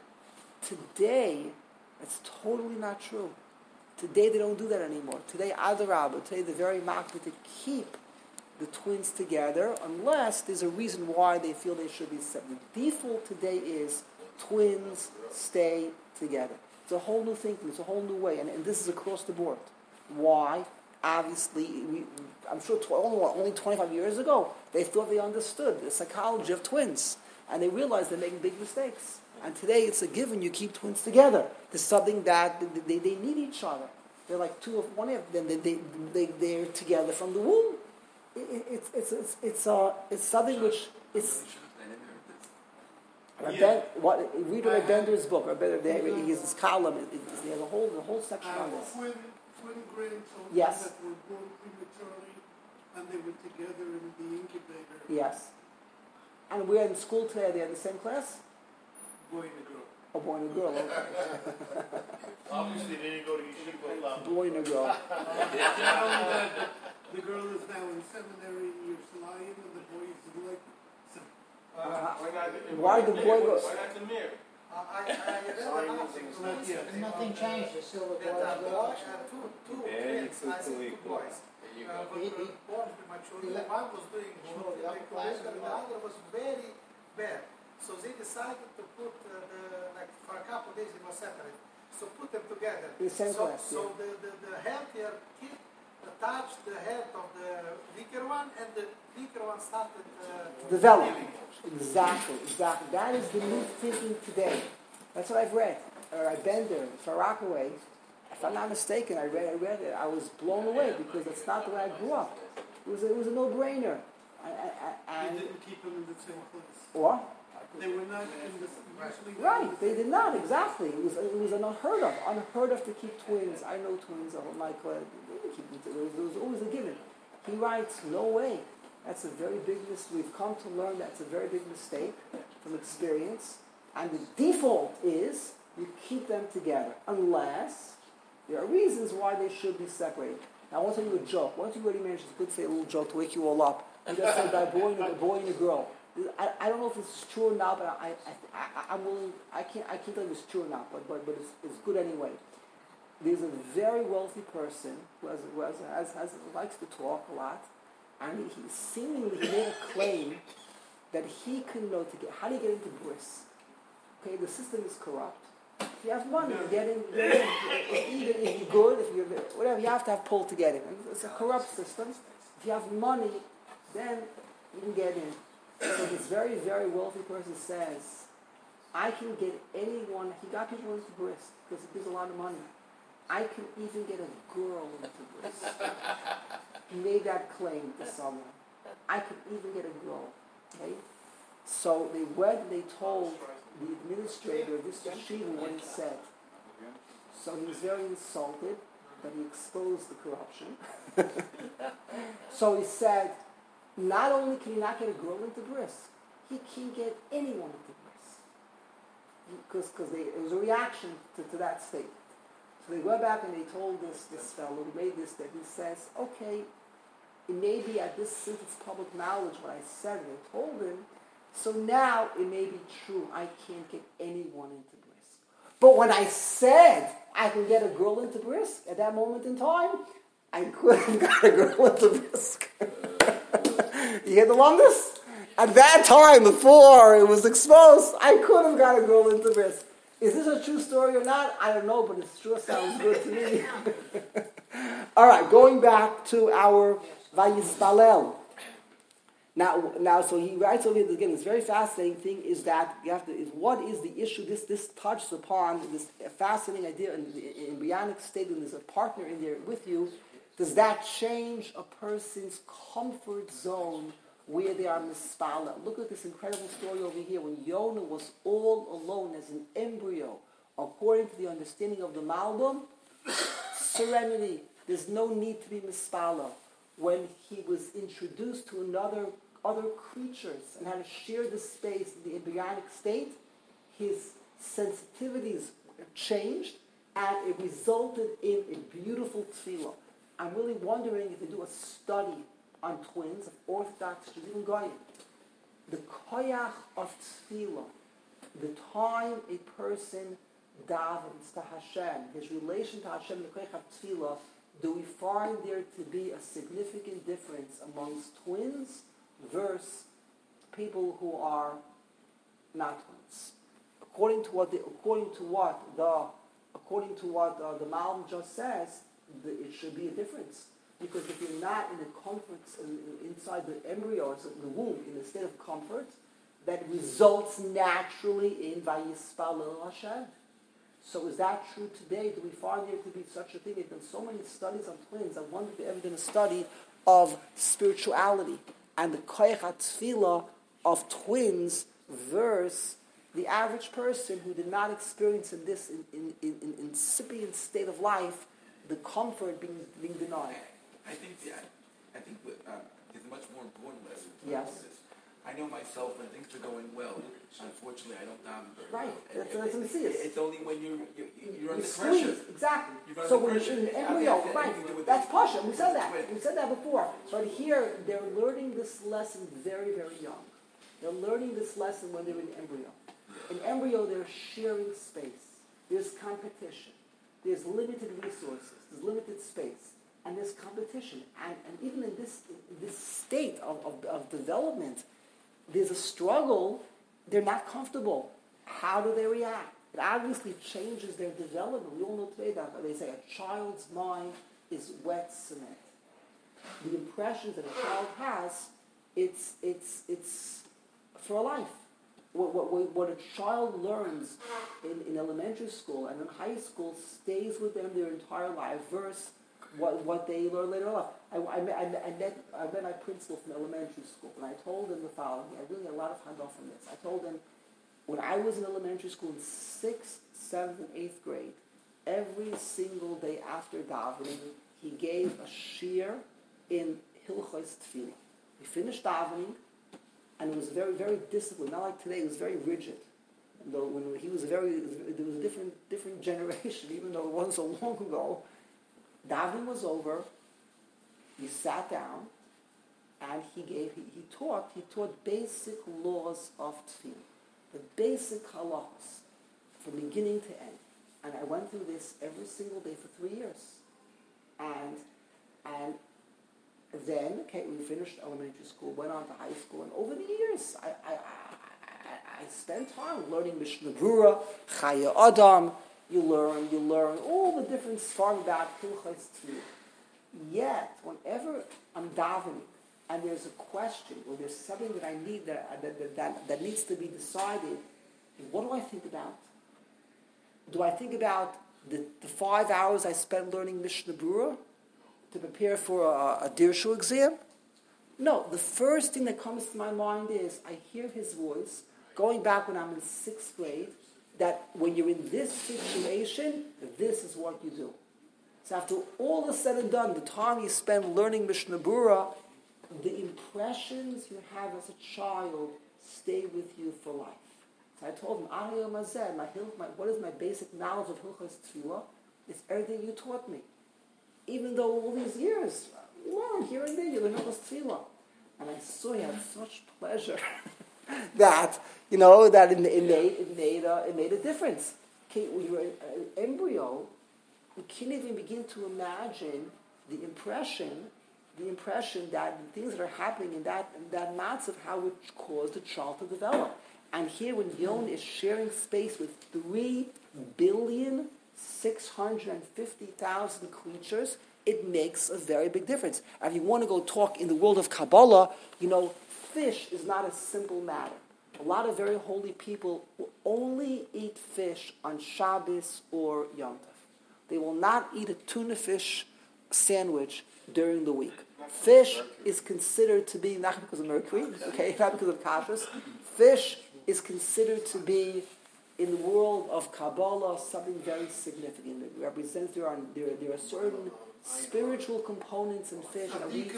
Today, it's totally not true. Today they don't do that anymore. Today, Adarabah, today they're very makbid to keep the twins together unless there's a reason why they feel they should be separate. The default today is twins stay together. It's a whole new thinking. It's a whole new way, and, and this is across the board. Why? Obviously, we, I'm sure tw- only, only twenty-five years ago, they thought they understood the psychology of twins, and they realized they're making big mistakes. And today, it's a given you keep twins together. There's something that they, they, they need each other. They're like two of one of them. They, they, they, they're together from the womb. It, it, it's, it's, it's, it's, uh, it's something which is... Ben, what, read Rabbi Bender's book. Rabbi Bender, his column. It, it, he has a whole, the whole section on this. Twin, twin grandchildren Yes. that were born prematurely, and they were together in the incubator. Yes. And we're in school today. They're in the same class. Boy and a girl. A boy and a girl. Okay. Obviously, they didn't go to yeshiva. Boy and a girl. The girl is now in seminary in Yerushalayim, and the boy is in like. Uh, why the boy go? Why not the mirror? Uh, I, I read an article Not yet. recently Nothing on, changed, it's still the that boy uh, and the boy, girl. uh, two, two twins, I think two boys, There you uh, go. but were born prematurely. One was doing Sure, the upper good, class and and the the other was very bad. So they decided to put uh, the, like for a couple of days they were separate. So put them together. In the same so, class, So the, the, the healthier kid touched the head of the weaker one, and the weaker one started uh, Develop. living. Exactly, exactly. That is the new thinking today. That's what I've read. or Bender, Far Rockaway, if I'm not mistaken, I read, I read it, I was blown away because that's not the way I grew up. It was a, it was a no-brainer. I, I, I, They and, didn't keep them in the same place. what? They were not in the, usually they Right, were- they did not, exactly. It was it was an unheard of, unheard of to keep twins. I know twins, all my class, they didn't keep them, there was, there was always a given. He writes, no way. That's a very big mistake. We've come to learn that's a very big mistake from experience. And the default is you keep them together, unless there are reasons why they should be separated. Now, I want to tell you a joke. Why don't you already manage to say a little joke to wake you all up? You just said about a boy and a boy and a girl. I, I don't know if it's true or not, but I, I, I, I'm willing, I can't, I can't tell you if it's true or not, but, but, but it's, it's good anyway. There's a very wealthy person who, has, who has, has, has, likes to talk a lot, and he, he seemingly made a claim that he can know to get, how do you get into bris? Okay, the system is corrupt. If you have money, you get in, you get in. If, even if you're good, if you're whatever, you have to have pull to get in. It's a corrupt system. If you have money, then you can get in. So this very, very wealthy person says, I can get anyone, he got people into bris because he gives a lot of money. I can even get a girl into bris. He made that claim to someone. I could even get a girl. Okay? So they went and they told the administrator of this yeshiva what he said. So he was very insulted that he exposed the corruption. So he said, not only can he not get a girl into bris, he can get anyone into bris. Because it was a reaction to, to that statement. So they went back and they told this, this fellow who made this, that he says, okay, it may be at this, since it's public knowledge what I said, and I told him, so now it may be true, I can't get anyone into bris. But when I said I can get a girl into bris, at that moment in time, I couldn't got a girl into bris. You hear the longest? At that time, before it was exposed, I could have got a girl into bris. Is this a true story or not? I don't know, but it sure sounds good to me. All right, going back to our Vayisbalel. Now, now, so he writes over here again. This very fascinating thing is that you have to. Is what is the issue? This this touches upon this fascinating idea in the embryonic state, and there's a partner in there with you. Does that change a person's comfort zone where they are mispala? Look at this incredible story over here. When Yonah was all alone as an embryo, according to the understanding of the Malbim, serenity. There's no need to be mispala. When he was introduced to another other creatures and had to share the space in the embryonic state, his sensitivities changed, and it resulted in a beautiful tefillah. I'm really wondering if they do a study on twins of Orthodox Jews, even Goyim. The koyach of tefillah, the time a person davens to Hashem, his relation to Hashem, the koyach of tefillah, do we find there to be a significant difference amongst twins versus people who are not twins? According to what the, according to what the according to what uh, the Malbim just says, the, it should be a difference. Because if you're not in the comfort uh, inside the embryo, so the womb, in a state of comfort, that results naturally in Vayispalel Hashem. So is that true today? Do we find there to be such a thing? They've done so many studies on twins. I wonder if they've ever done a study of spirituality and the koyach tefillah of twins versus the average person who did not experience in this in, in, in, in incipient state of life the comfort being being denied. I think yeah, I think uh, there's a much more important lesson. Yes. This. I know myself when things are going well. Unfortunately, I don't daven very Right. well. That's, that's what it is. It's only when you're you're, you're under You pressure. squeeze, exactly. You're So under when pressure. you're in It the doesn't embryo, have right, anything to do with that's the- pasha. We said with the that. twin. We said that before. But here, they're learning this lesson very, very young. They're learning this lesson when they're in embryo. In embryo, they're sharing space. There's competition. There's limited resources. There's limited space. And there's competition. And, and even in this, in this state of, of, of development, there's a struggle. They're not comfortable. How do they react? It obviously changes their development. We all know today that they say a child's mind is wet cement. The impressions that a child has, it's it's it's for a life. what, what, what a child learns in, in elementary school and in high school stays with them their entire life versus what, what they learn later on. I, I, met, I, met, I, met, I met my principal from elementary school, and I told him the following. I really had a lot of handle from this. I told him, when I was in elementary school in sixth, seventh, and eighth grade, every single day after davening, he gave a shiur in Hilchos Tefillah. We finished davening, and it was very, very disciplined. Not like today, it was very rigid. And though when he was very, there was a different, different generation, even though it wasn't so long ago. Davening was over. He sat down, and he gave, he, he taught, he taught basic laws of Tefillah, the basic halachos, from beginning to end. And I went through this every single day for three years. And, and then, okay, we finished elementary school, went on to high school, and over the years, I, I, I, I spent time learning Mishnah Berurah, Chaya Adam. You learn, you learn all the different svarim about Hilchos Tefillah. Yet, whenever I'm davening, and there's a question, or there's something that I need that that, that, that needs to be decided, what do I think about? Do I think about the, the five hours I spent learning Mishnah Berurah to prepare for a, a Dirshu exam? No, the first thing that comes to my mind is I hear his voice, going back when I'm in sixth grade, that when you're in this situation, this is what you do. So after all is said and done, the time you spend learning Mishnah Berurah, the impressions you have as a child stay with you for life. So I told him, Ahiyah Mazeh, my, my, what is my basic knowledge of Hilchos Tefillah? It's everything you taught me. Even though all these years, you learn here and there, you learn Hilchos Tefillah. And I saw you had such pleasure that, you know, that it, it made it made a, it made a difference. Okay, when you're an embryo, you can't even begin to imagine the impression, the impression that the things that are happening in that in that matzav, how it caused the child to develop. And here, when Yon is sharing space with three billion six hundred and fifty thousand creatures, it makes a very big difference. And if you want to go talk in the world of Kabbalah, you know, fish is not a simple matter. A lot of very holy people will only eat fish on Shabbos or Yom Tov. They will not eat a tuna fish sandwich during the week. Fish is considered to be, not because of mercury, okay, not because of kashrus. Fish is considered to be, in the world of Kabbalah, something very significant. It represents there are there, there are certain spiritual components in fish. And we,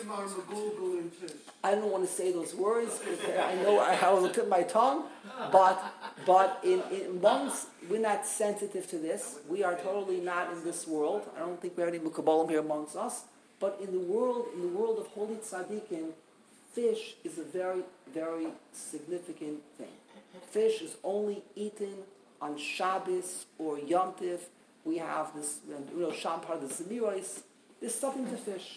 I don't want to say those words. I know I will tip my tongue, but but in, in amongst, we're not sensitive to this. We are totally not in this world. I don't think we have any Mukabalim here amongst us. But in the world, in the world of holy tzaddikim, fish is a very, very significant thing. Fish is only eaten on Shabbos or Yom Tov. We have this, you know, Sham part of the Zemiros. There's something to fish.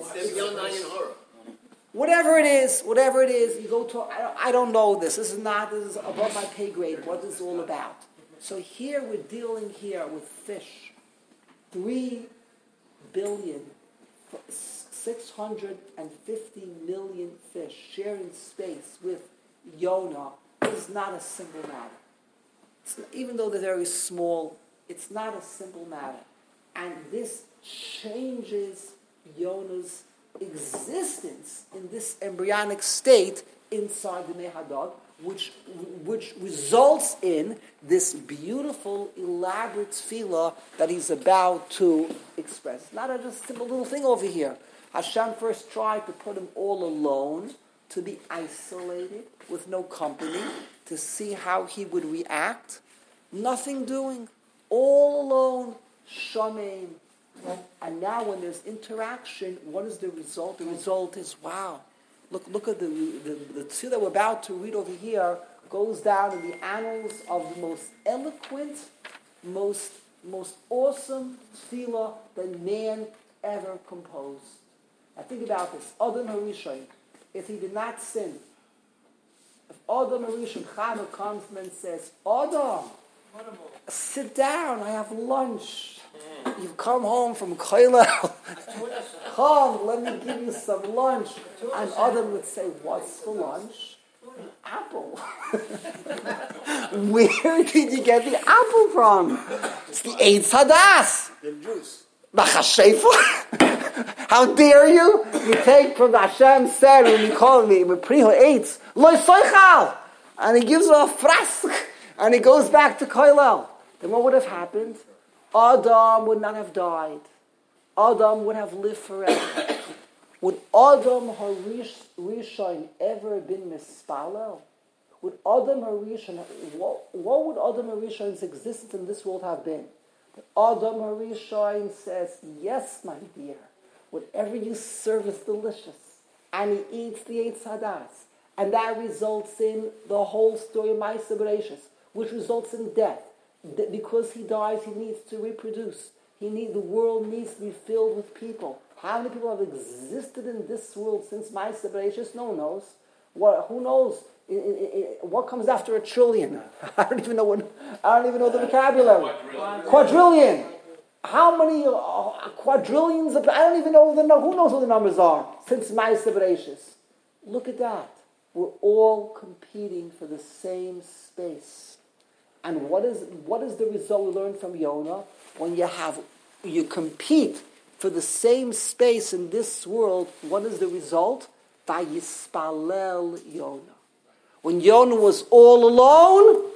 Whatever it is, whatever it is, you go to, I don't, I don't know this. This is not, this is above my pay grade, what this is all about. So here we're dealing here with fish. Three billion, six hundred fifty million fish sharing space with Yonah is not a simple matter. It's not, even though they're very small, it's not a simple matter. And this changes Yonah's existence in this embryonic state inside the Mehadad, which which results in this beautiful, elaborate tefillah that he's about to express. It's not a just simple little thing over here. Hashem first tried to put him all alone, to be isolated, with no company, to see how he would react. Nothing doing, all alone, shamein. And now when there's interaction, what is the result? The result is, wow, look look at the the, the tefillah that we're about to read over here goes down in the annals of the most eloquent, most most awesome tefillah that man ever composed. Now think about this. Adam HaRishon, if he did not sin, if Adam HaRishon, Chana comes and says, Adam, sit down, I have lunch. You've come home from Koilel. Come, let me give you some lunch. And Adam would say, what's for lunch? apple. Where did you get the apple from? It's the Eitz Hadas. The juice. How dare you? You take from the Hashem said when you call me with Priho Eitz, Loi Soichal, and he gives her a frask, and he goes back to Koilel. Then what would have happened? Adam would not have died. Adam would have lived forever. Would Adam HaRishon ever been mispalel? Would Adam HaRishon, what, what would Adam HaRishon's existence in this world have been? Adam HaRishon says, yes, my dear, whatever you serve is delicious. And he eats the Eitz Hadas. And that results in the whole story of Ma'aseh Bereishis, which results in death. Because he dies, he needs to reproduce. He need, the world needs to be filled with people. How many people have existed in this world since Ma'aseh Bereishis? No one knows. What, who knows? It, it, it, what comes after a trillion? I don't even know what. I don't even know the vocabulary. Quadrillion. Quadrillion. How many uh, quadrillions? Of, I don't even know the. Who knows what the numbers are since Ma'aseh Bereishis? Look at that. We're all competing for the same space. And what is what is the result we learn from Yonah? When you have you compete for the same space in this world, what is the result? Vayispalel Yonah. When Yonah was all alone,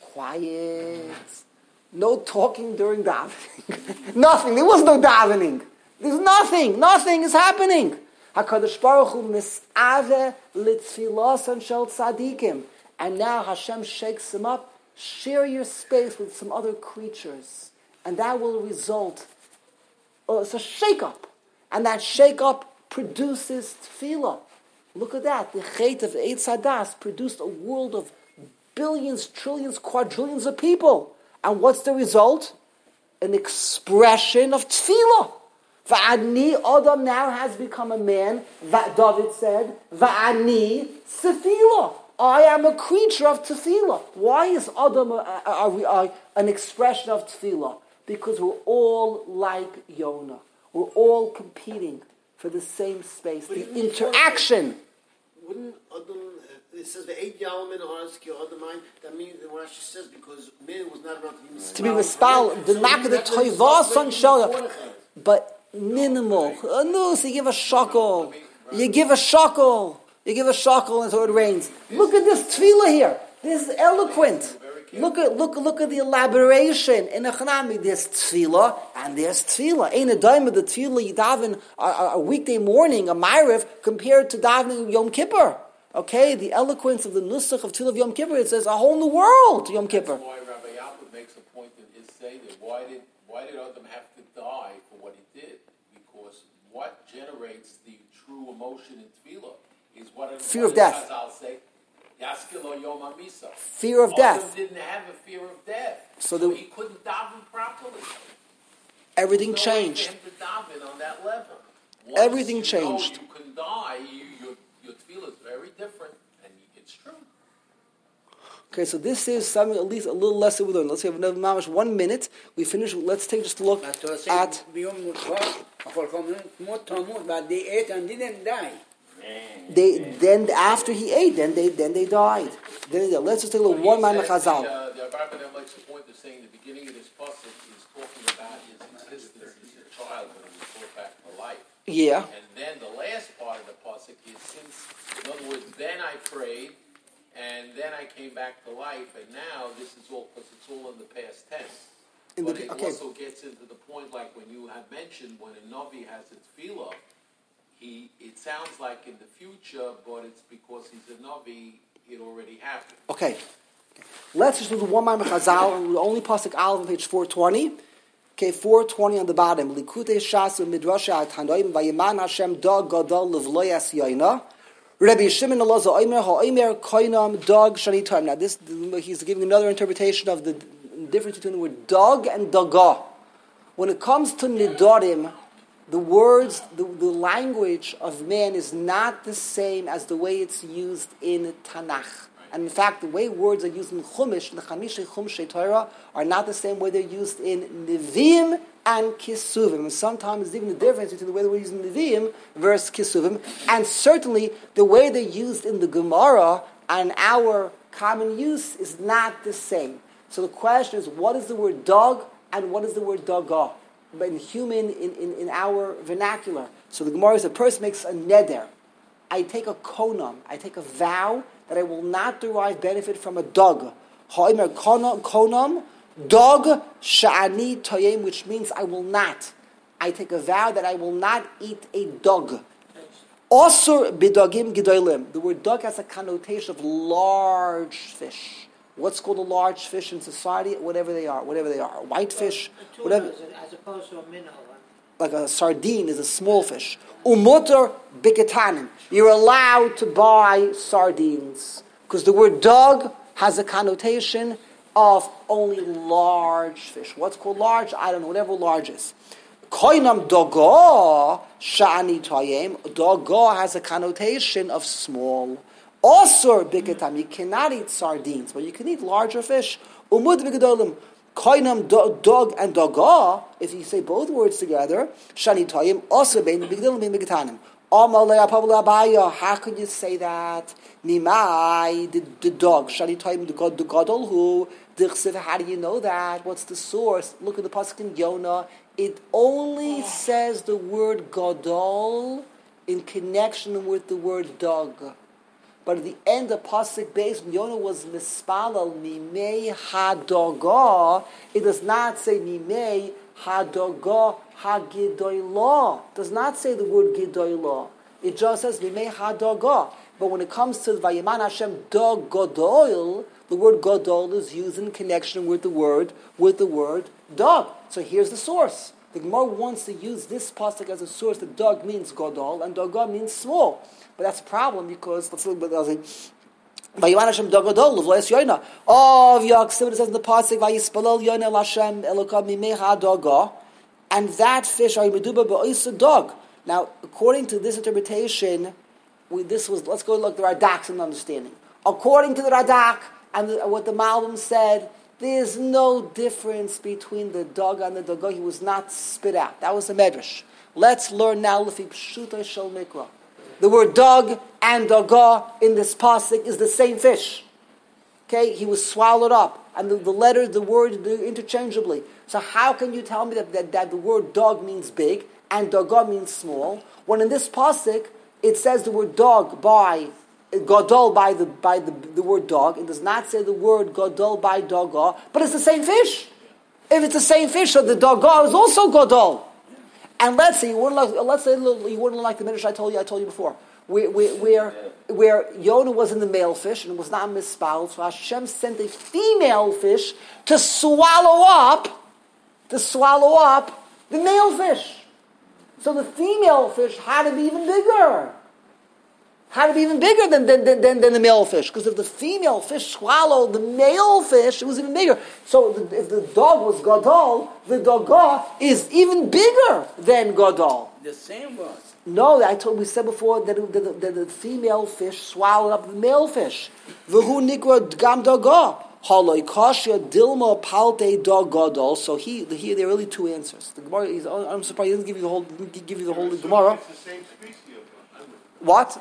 quiet. No talking during davening. Nothing. There was no davening. There's nothing. Nothing is happening. HaKadosh Baruch Hu mis'ave litzfilas shel tzadikim. And now Hashem shakes him up. Share your space with some other creatures. And that will result. Oh, it's a shake-up. And that shake-up produces tefillah. Look at that. The Chet of Eitz Hadas produced a world of billions, trillions, quadrillions of people. And what's the result? An expression of tefillah. Va'ani, Adam now has become a man. Va- David said, Va'ani tefillah. I am a creature of tefillah. Why is Adam a, a, a, a, an expression of tefillah? Because we're all like Yonah. We're all competing for the same space. But the interaction. Wouldn't Adam, uh, it says the eight Yalman are Adamine, that means what Rashi says, because man was not about to be mispal. To be mispal, the lack of the toivah son shel. But minimal. Uh, no, so you give a shackle. You give a shackle. You give a shackle and so it rains. Look at this tefillah here. This is eloquent. Look at look look at the elaboration in a Chanami. There's tefillah and there's tefillah. Ain't a dime of the tefillah you daven a, a weekday morning, a Ma'ariv, compared to davening Yom Kippur. Okay, the eloquence of the nusach of tefillah of Yom Kippur. It says a whole new world. Yom Kippur. That's why Rabbi Yaakov makes a point in his Seder. Why did why did Adam have to die for what he did? Because what generates the true emotion in tefillah is what fear of death. I'll say. Fear of death. Adam didn't have a fear of death, so, so the, he couldn't daven properly. Everything no changed. Way for him to daven on that level. Once everything you changed. Know you can die. You, your your tefillah is very different, and it's true. Okay, so this is something at least a little lesson we learned. Let's have another mamash one minute. We finish. Let's take just a look at. They ate and didn't die. They then after he ate, then they then they died. Then they, let's just take a look one man Chazal. The Abarbanel makes a point of saying the beginning of this pasuk is talking about his existence as a child when he was brought back to life. Yeah. And then the last part of the pasuk is since, in other words, then I prayed, and then I came back to life, and now this is all because it's all in the past tense. In but the, it okay. also gets into the point like when you have mentioned when a Navi has its tefillah. He, it sounds like in the future, but it's because he's a Navi, it already happened. Okay. Let's just do the one man Chazal, only pasuk Aleph on page four twenty. Okay, four twenty on the bottom. Likutei Shas Midrasha Atanoim Vayiman Hashem Dog Gadol Levloyas Yaina. Rabbi Shimon Elazar Oimer HaOimer Koinam Dog Shani Time. Now this, he's giving another interpretation of the difference between the word dog and daga. When it comes to Nidorim, the words, the, the language of man is not the same as the way it's used in Tanakh. And in fact, the way words are used in Chumash, the Chamisha Chumshei Torah, are not the same way they're used in Nevi'im and Kisuvim. And sometimes there's even a difference between the way they're used in Nevi'im versus Kisuvim. And certainly, the way they're used in the Gemara and our common use is not the same. So the question is, what is the word dog and what is the word dogah? But in human, in, in, in our vernacular. So the Gemara is, a person makes a neder. I take a konam, I take a vow that I will not derive benefit from a dog. Ha'omer konam, dog sha'ani toyem, which means I will not. I take a vow that I will not eat a dog. Osur bidogim gidolim. The word dog has a connotation of large fish. What's called a large fish in society? Whatever they are, whatever they are, a white fish, whatever. As opposed to a minnow. Like a sardine is a small fish. Umutar biketanim. You're allowed to buy sardines because the word dog has a connotation of only large fish. What's called large? I don't know. Whatever large is. Koinam dogo shani toyem. Dogo has a connotation of small. Also, biketam, you cannot eat sardines, but you can eat larger fish. Umud bikedolim, koinam dog and dogo. If you say both words together, shani toyem. Also, bein bikedolim bein biketanim. Amalei apavla abaya. How could you say that? Nimai the, the dog shani toyem the god the gadol who. How do you know that? What's the source? Look at the pasuk in Yonah. It only says the word gadol in connection with the word dog. But at the end of pasuk base, when Yonah was mispalal mimei hadoga, it does not say mimei hadoga hagidoyla. It does not say the word gidoyla. It just says mimei hadoga. But when it comes to Vayiman Hashem dog gadol, the word gadol is used in connection with the word with the word dog. So here's the source. The Gemara wants to use this pasuk as a source that dog means gadol and dogah means small. But that's a problem because let's look at the Vayiman Hashem dog gadol l'vlois Yonah. Oh, Yaakov, it says in the pasuk Vayispalel Yonah Lashem Elokav Mimeha dogah, and that fish are meduba be'oisa dog. Now, according to this interpretation, we, this was let's go look at the Radak's understanding. According to the Radak and the, what the Malbim said, there's no difference between the dog and the dogah. He was not spit out. That was the medrash. Let's learn now Lefi Pshuta Shel Mikra. The word dog and dogah in this pasuk is the same fish. Okay, he was swallowed up, and the, the letter, the word, the, interchangeably. So how can you tell me that, that, that the word dog means big and dogah means small, when in this pasuk it says the word dog by gadol by the by the, the word dog. It does not say the word gadol by dogah, but it's the same fish. If it's the same fish, so the dogah is also gadol. And let's say you wouldn't like, let's say you wouldn't like the midrash I told you I told you before, where where where, where Yonah was in the male fish and was not mispaled, so Hashem sent a female fish to swallow up to swallow up the male fish. So the female fish had to be even bigger. Had to be even bigger than, than, than, than the male fish. Because if the female fish swallowed the male fish, it was even bigger. So the, if the dog was gadol, the dogah is even bigger than gadol. The same was. No, I told we said before that, it, that, that the female fish swallowed up the male fish. V'hu nikra gam dogah. Haloi kasha dilma palte dog gadol. So he, here there are really two answers. The Gemara, he's, I'm surprised he doesn't give you the whole, give you the whole Gemara. It's the same species of fish. What?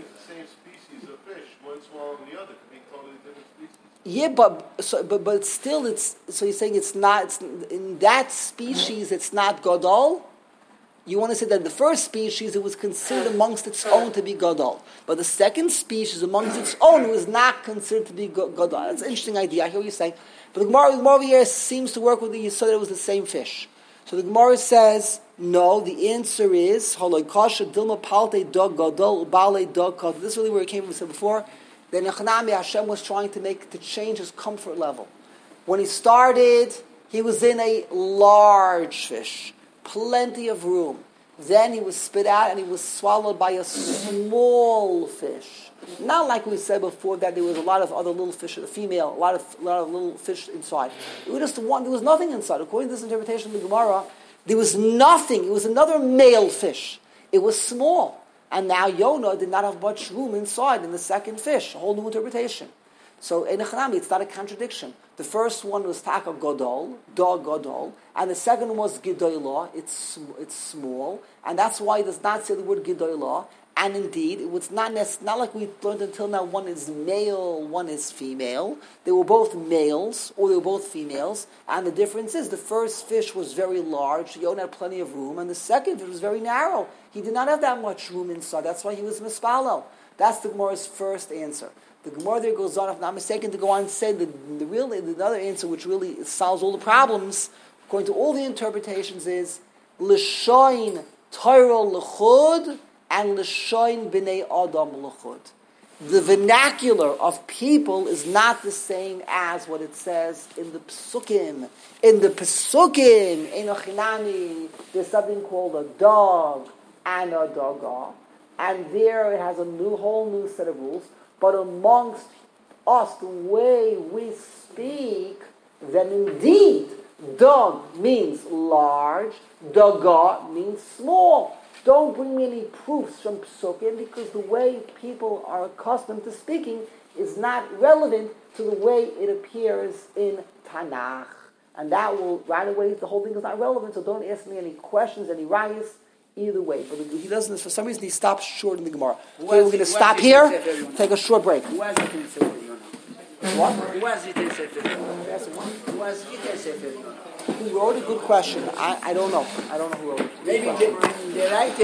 Yeah, but so, but but still, it's so you're saying it's not it's, in that species. It's not gadol. You want to say that the first species it was considered amongst its own to be gadol, but the second species amongst its own was not considered to be gadol. That's an interesting idea. I hear what you're saying, but the Gemara, the Gemara over here seems to work with the you said it was the same fish. So the Gemara says no. The answer is haloi kasha dilma palte dog gadol ubale dog gadol. This is really where it came from. We said before. Then Echanami Hashem was trying to make to change his comfort level. When he started, he was in a large fish, plenty of room. Then he was spit out and he was swallowed by a small fish. Not like we said before that there was a lot of other little fish, the female, a lot of a lot of little fish inside. It was just one. There was nothing inside. According to this interpretation of the Gemara, there was nothing. It was another male fish. It was small. And now Yonah did not have much room inside in the second fish. A whole new interpretation. So in Echanami, it's not a contradiction. The first one was Taka Godol, Dog Godol, and the second one was Gidoylah. It's it's small, and that's why it does not say the word Gidoylah. And indeed, it was not nec- not like we learned until now, one is male, one is female. They were both males, or they were both females. And the difference is, the first fish was very large, Yonah had plenty of room, and the second fish was very narrow. He did not have that much room inside. That's why he was mispalo. That's the Gemara's first answer. The Gemara there goes on, if I'm not mistaken, to go on and say the, the real, the other answer, which really solves all the problems, according to all the interpretations, is L'shoin Torah L'chud and L'shoin B'nei Adam L'chud. The vernacular of people is not the same as what it says in the Pesukim. In the Pesukim, Enochinami, there's something called a dog and a dogah. And there it has a new, whole new set of rules. But amongst us, the way we speak, then indeed, dog means large, dogah means small. Don't bring me any proofs from Psukim, because the way people are accustomed to speaking is not relevant to the way it appears in Tanakh. And that will, right away, the whole thing is not relevant, so don't ask me any questions, any rayas, either way. But he doesn't, for some reason, he stops short in the Gemara. Okay, we're going to stop here, take a short break. Who has it in Sefer Yonah? What? Who has it in Sefer Yonah? Who has it in Sefer Yonah? Who wrote a good question? I, I don't know. I don't know who wrote it. Maybe the, the right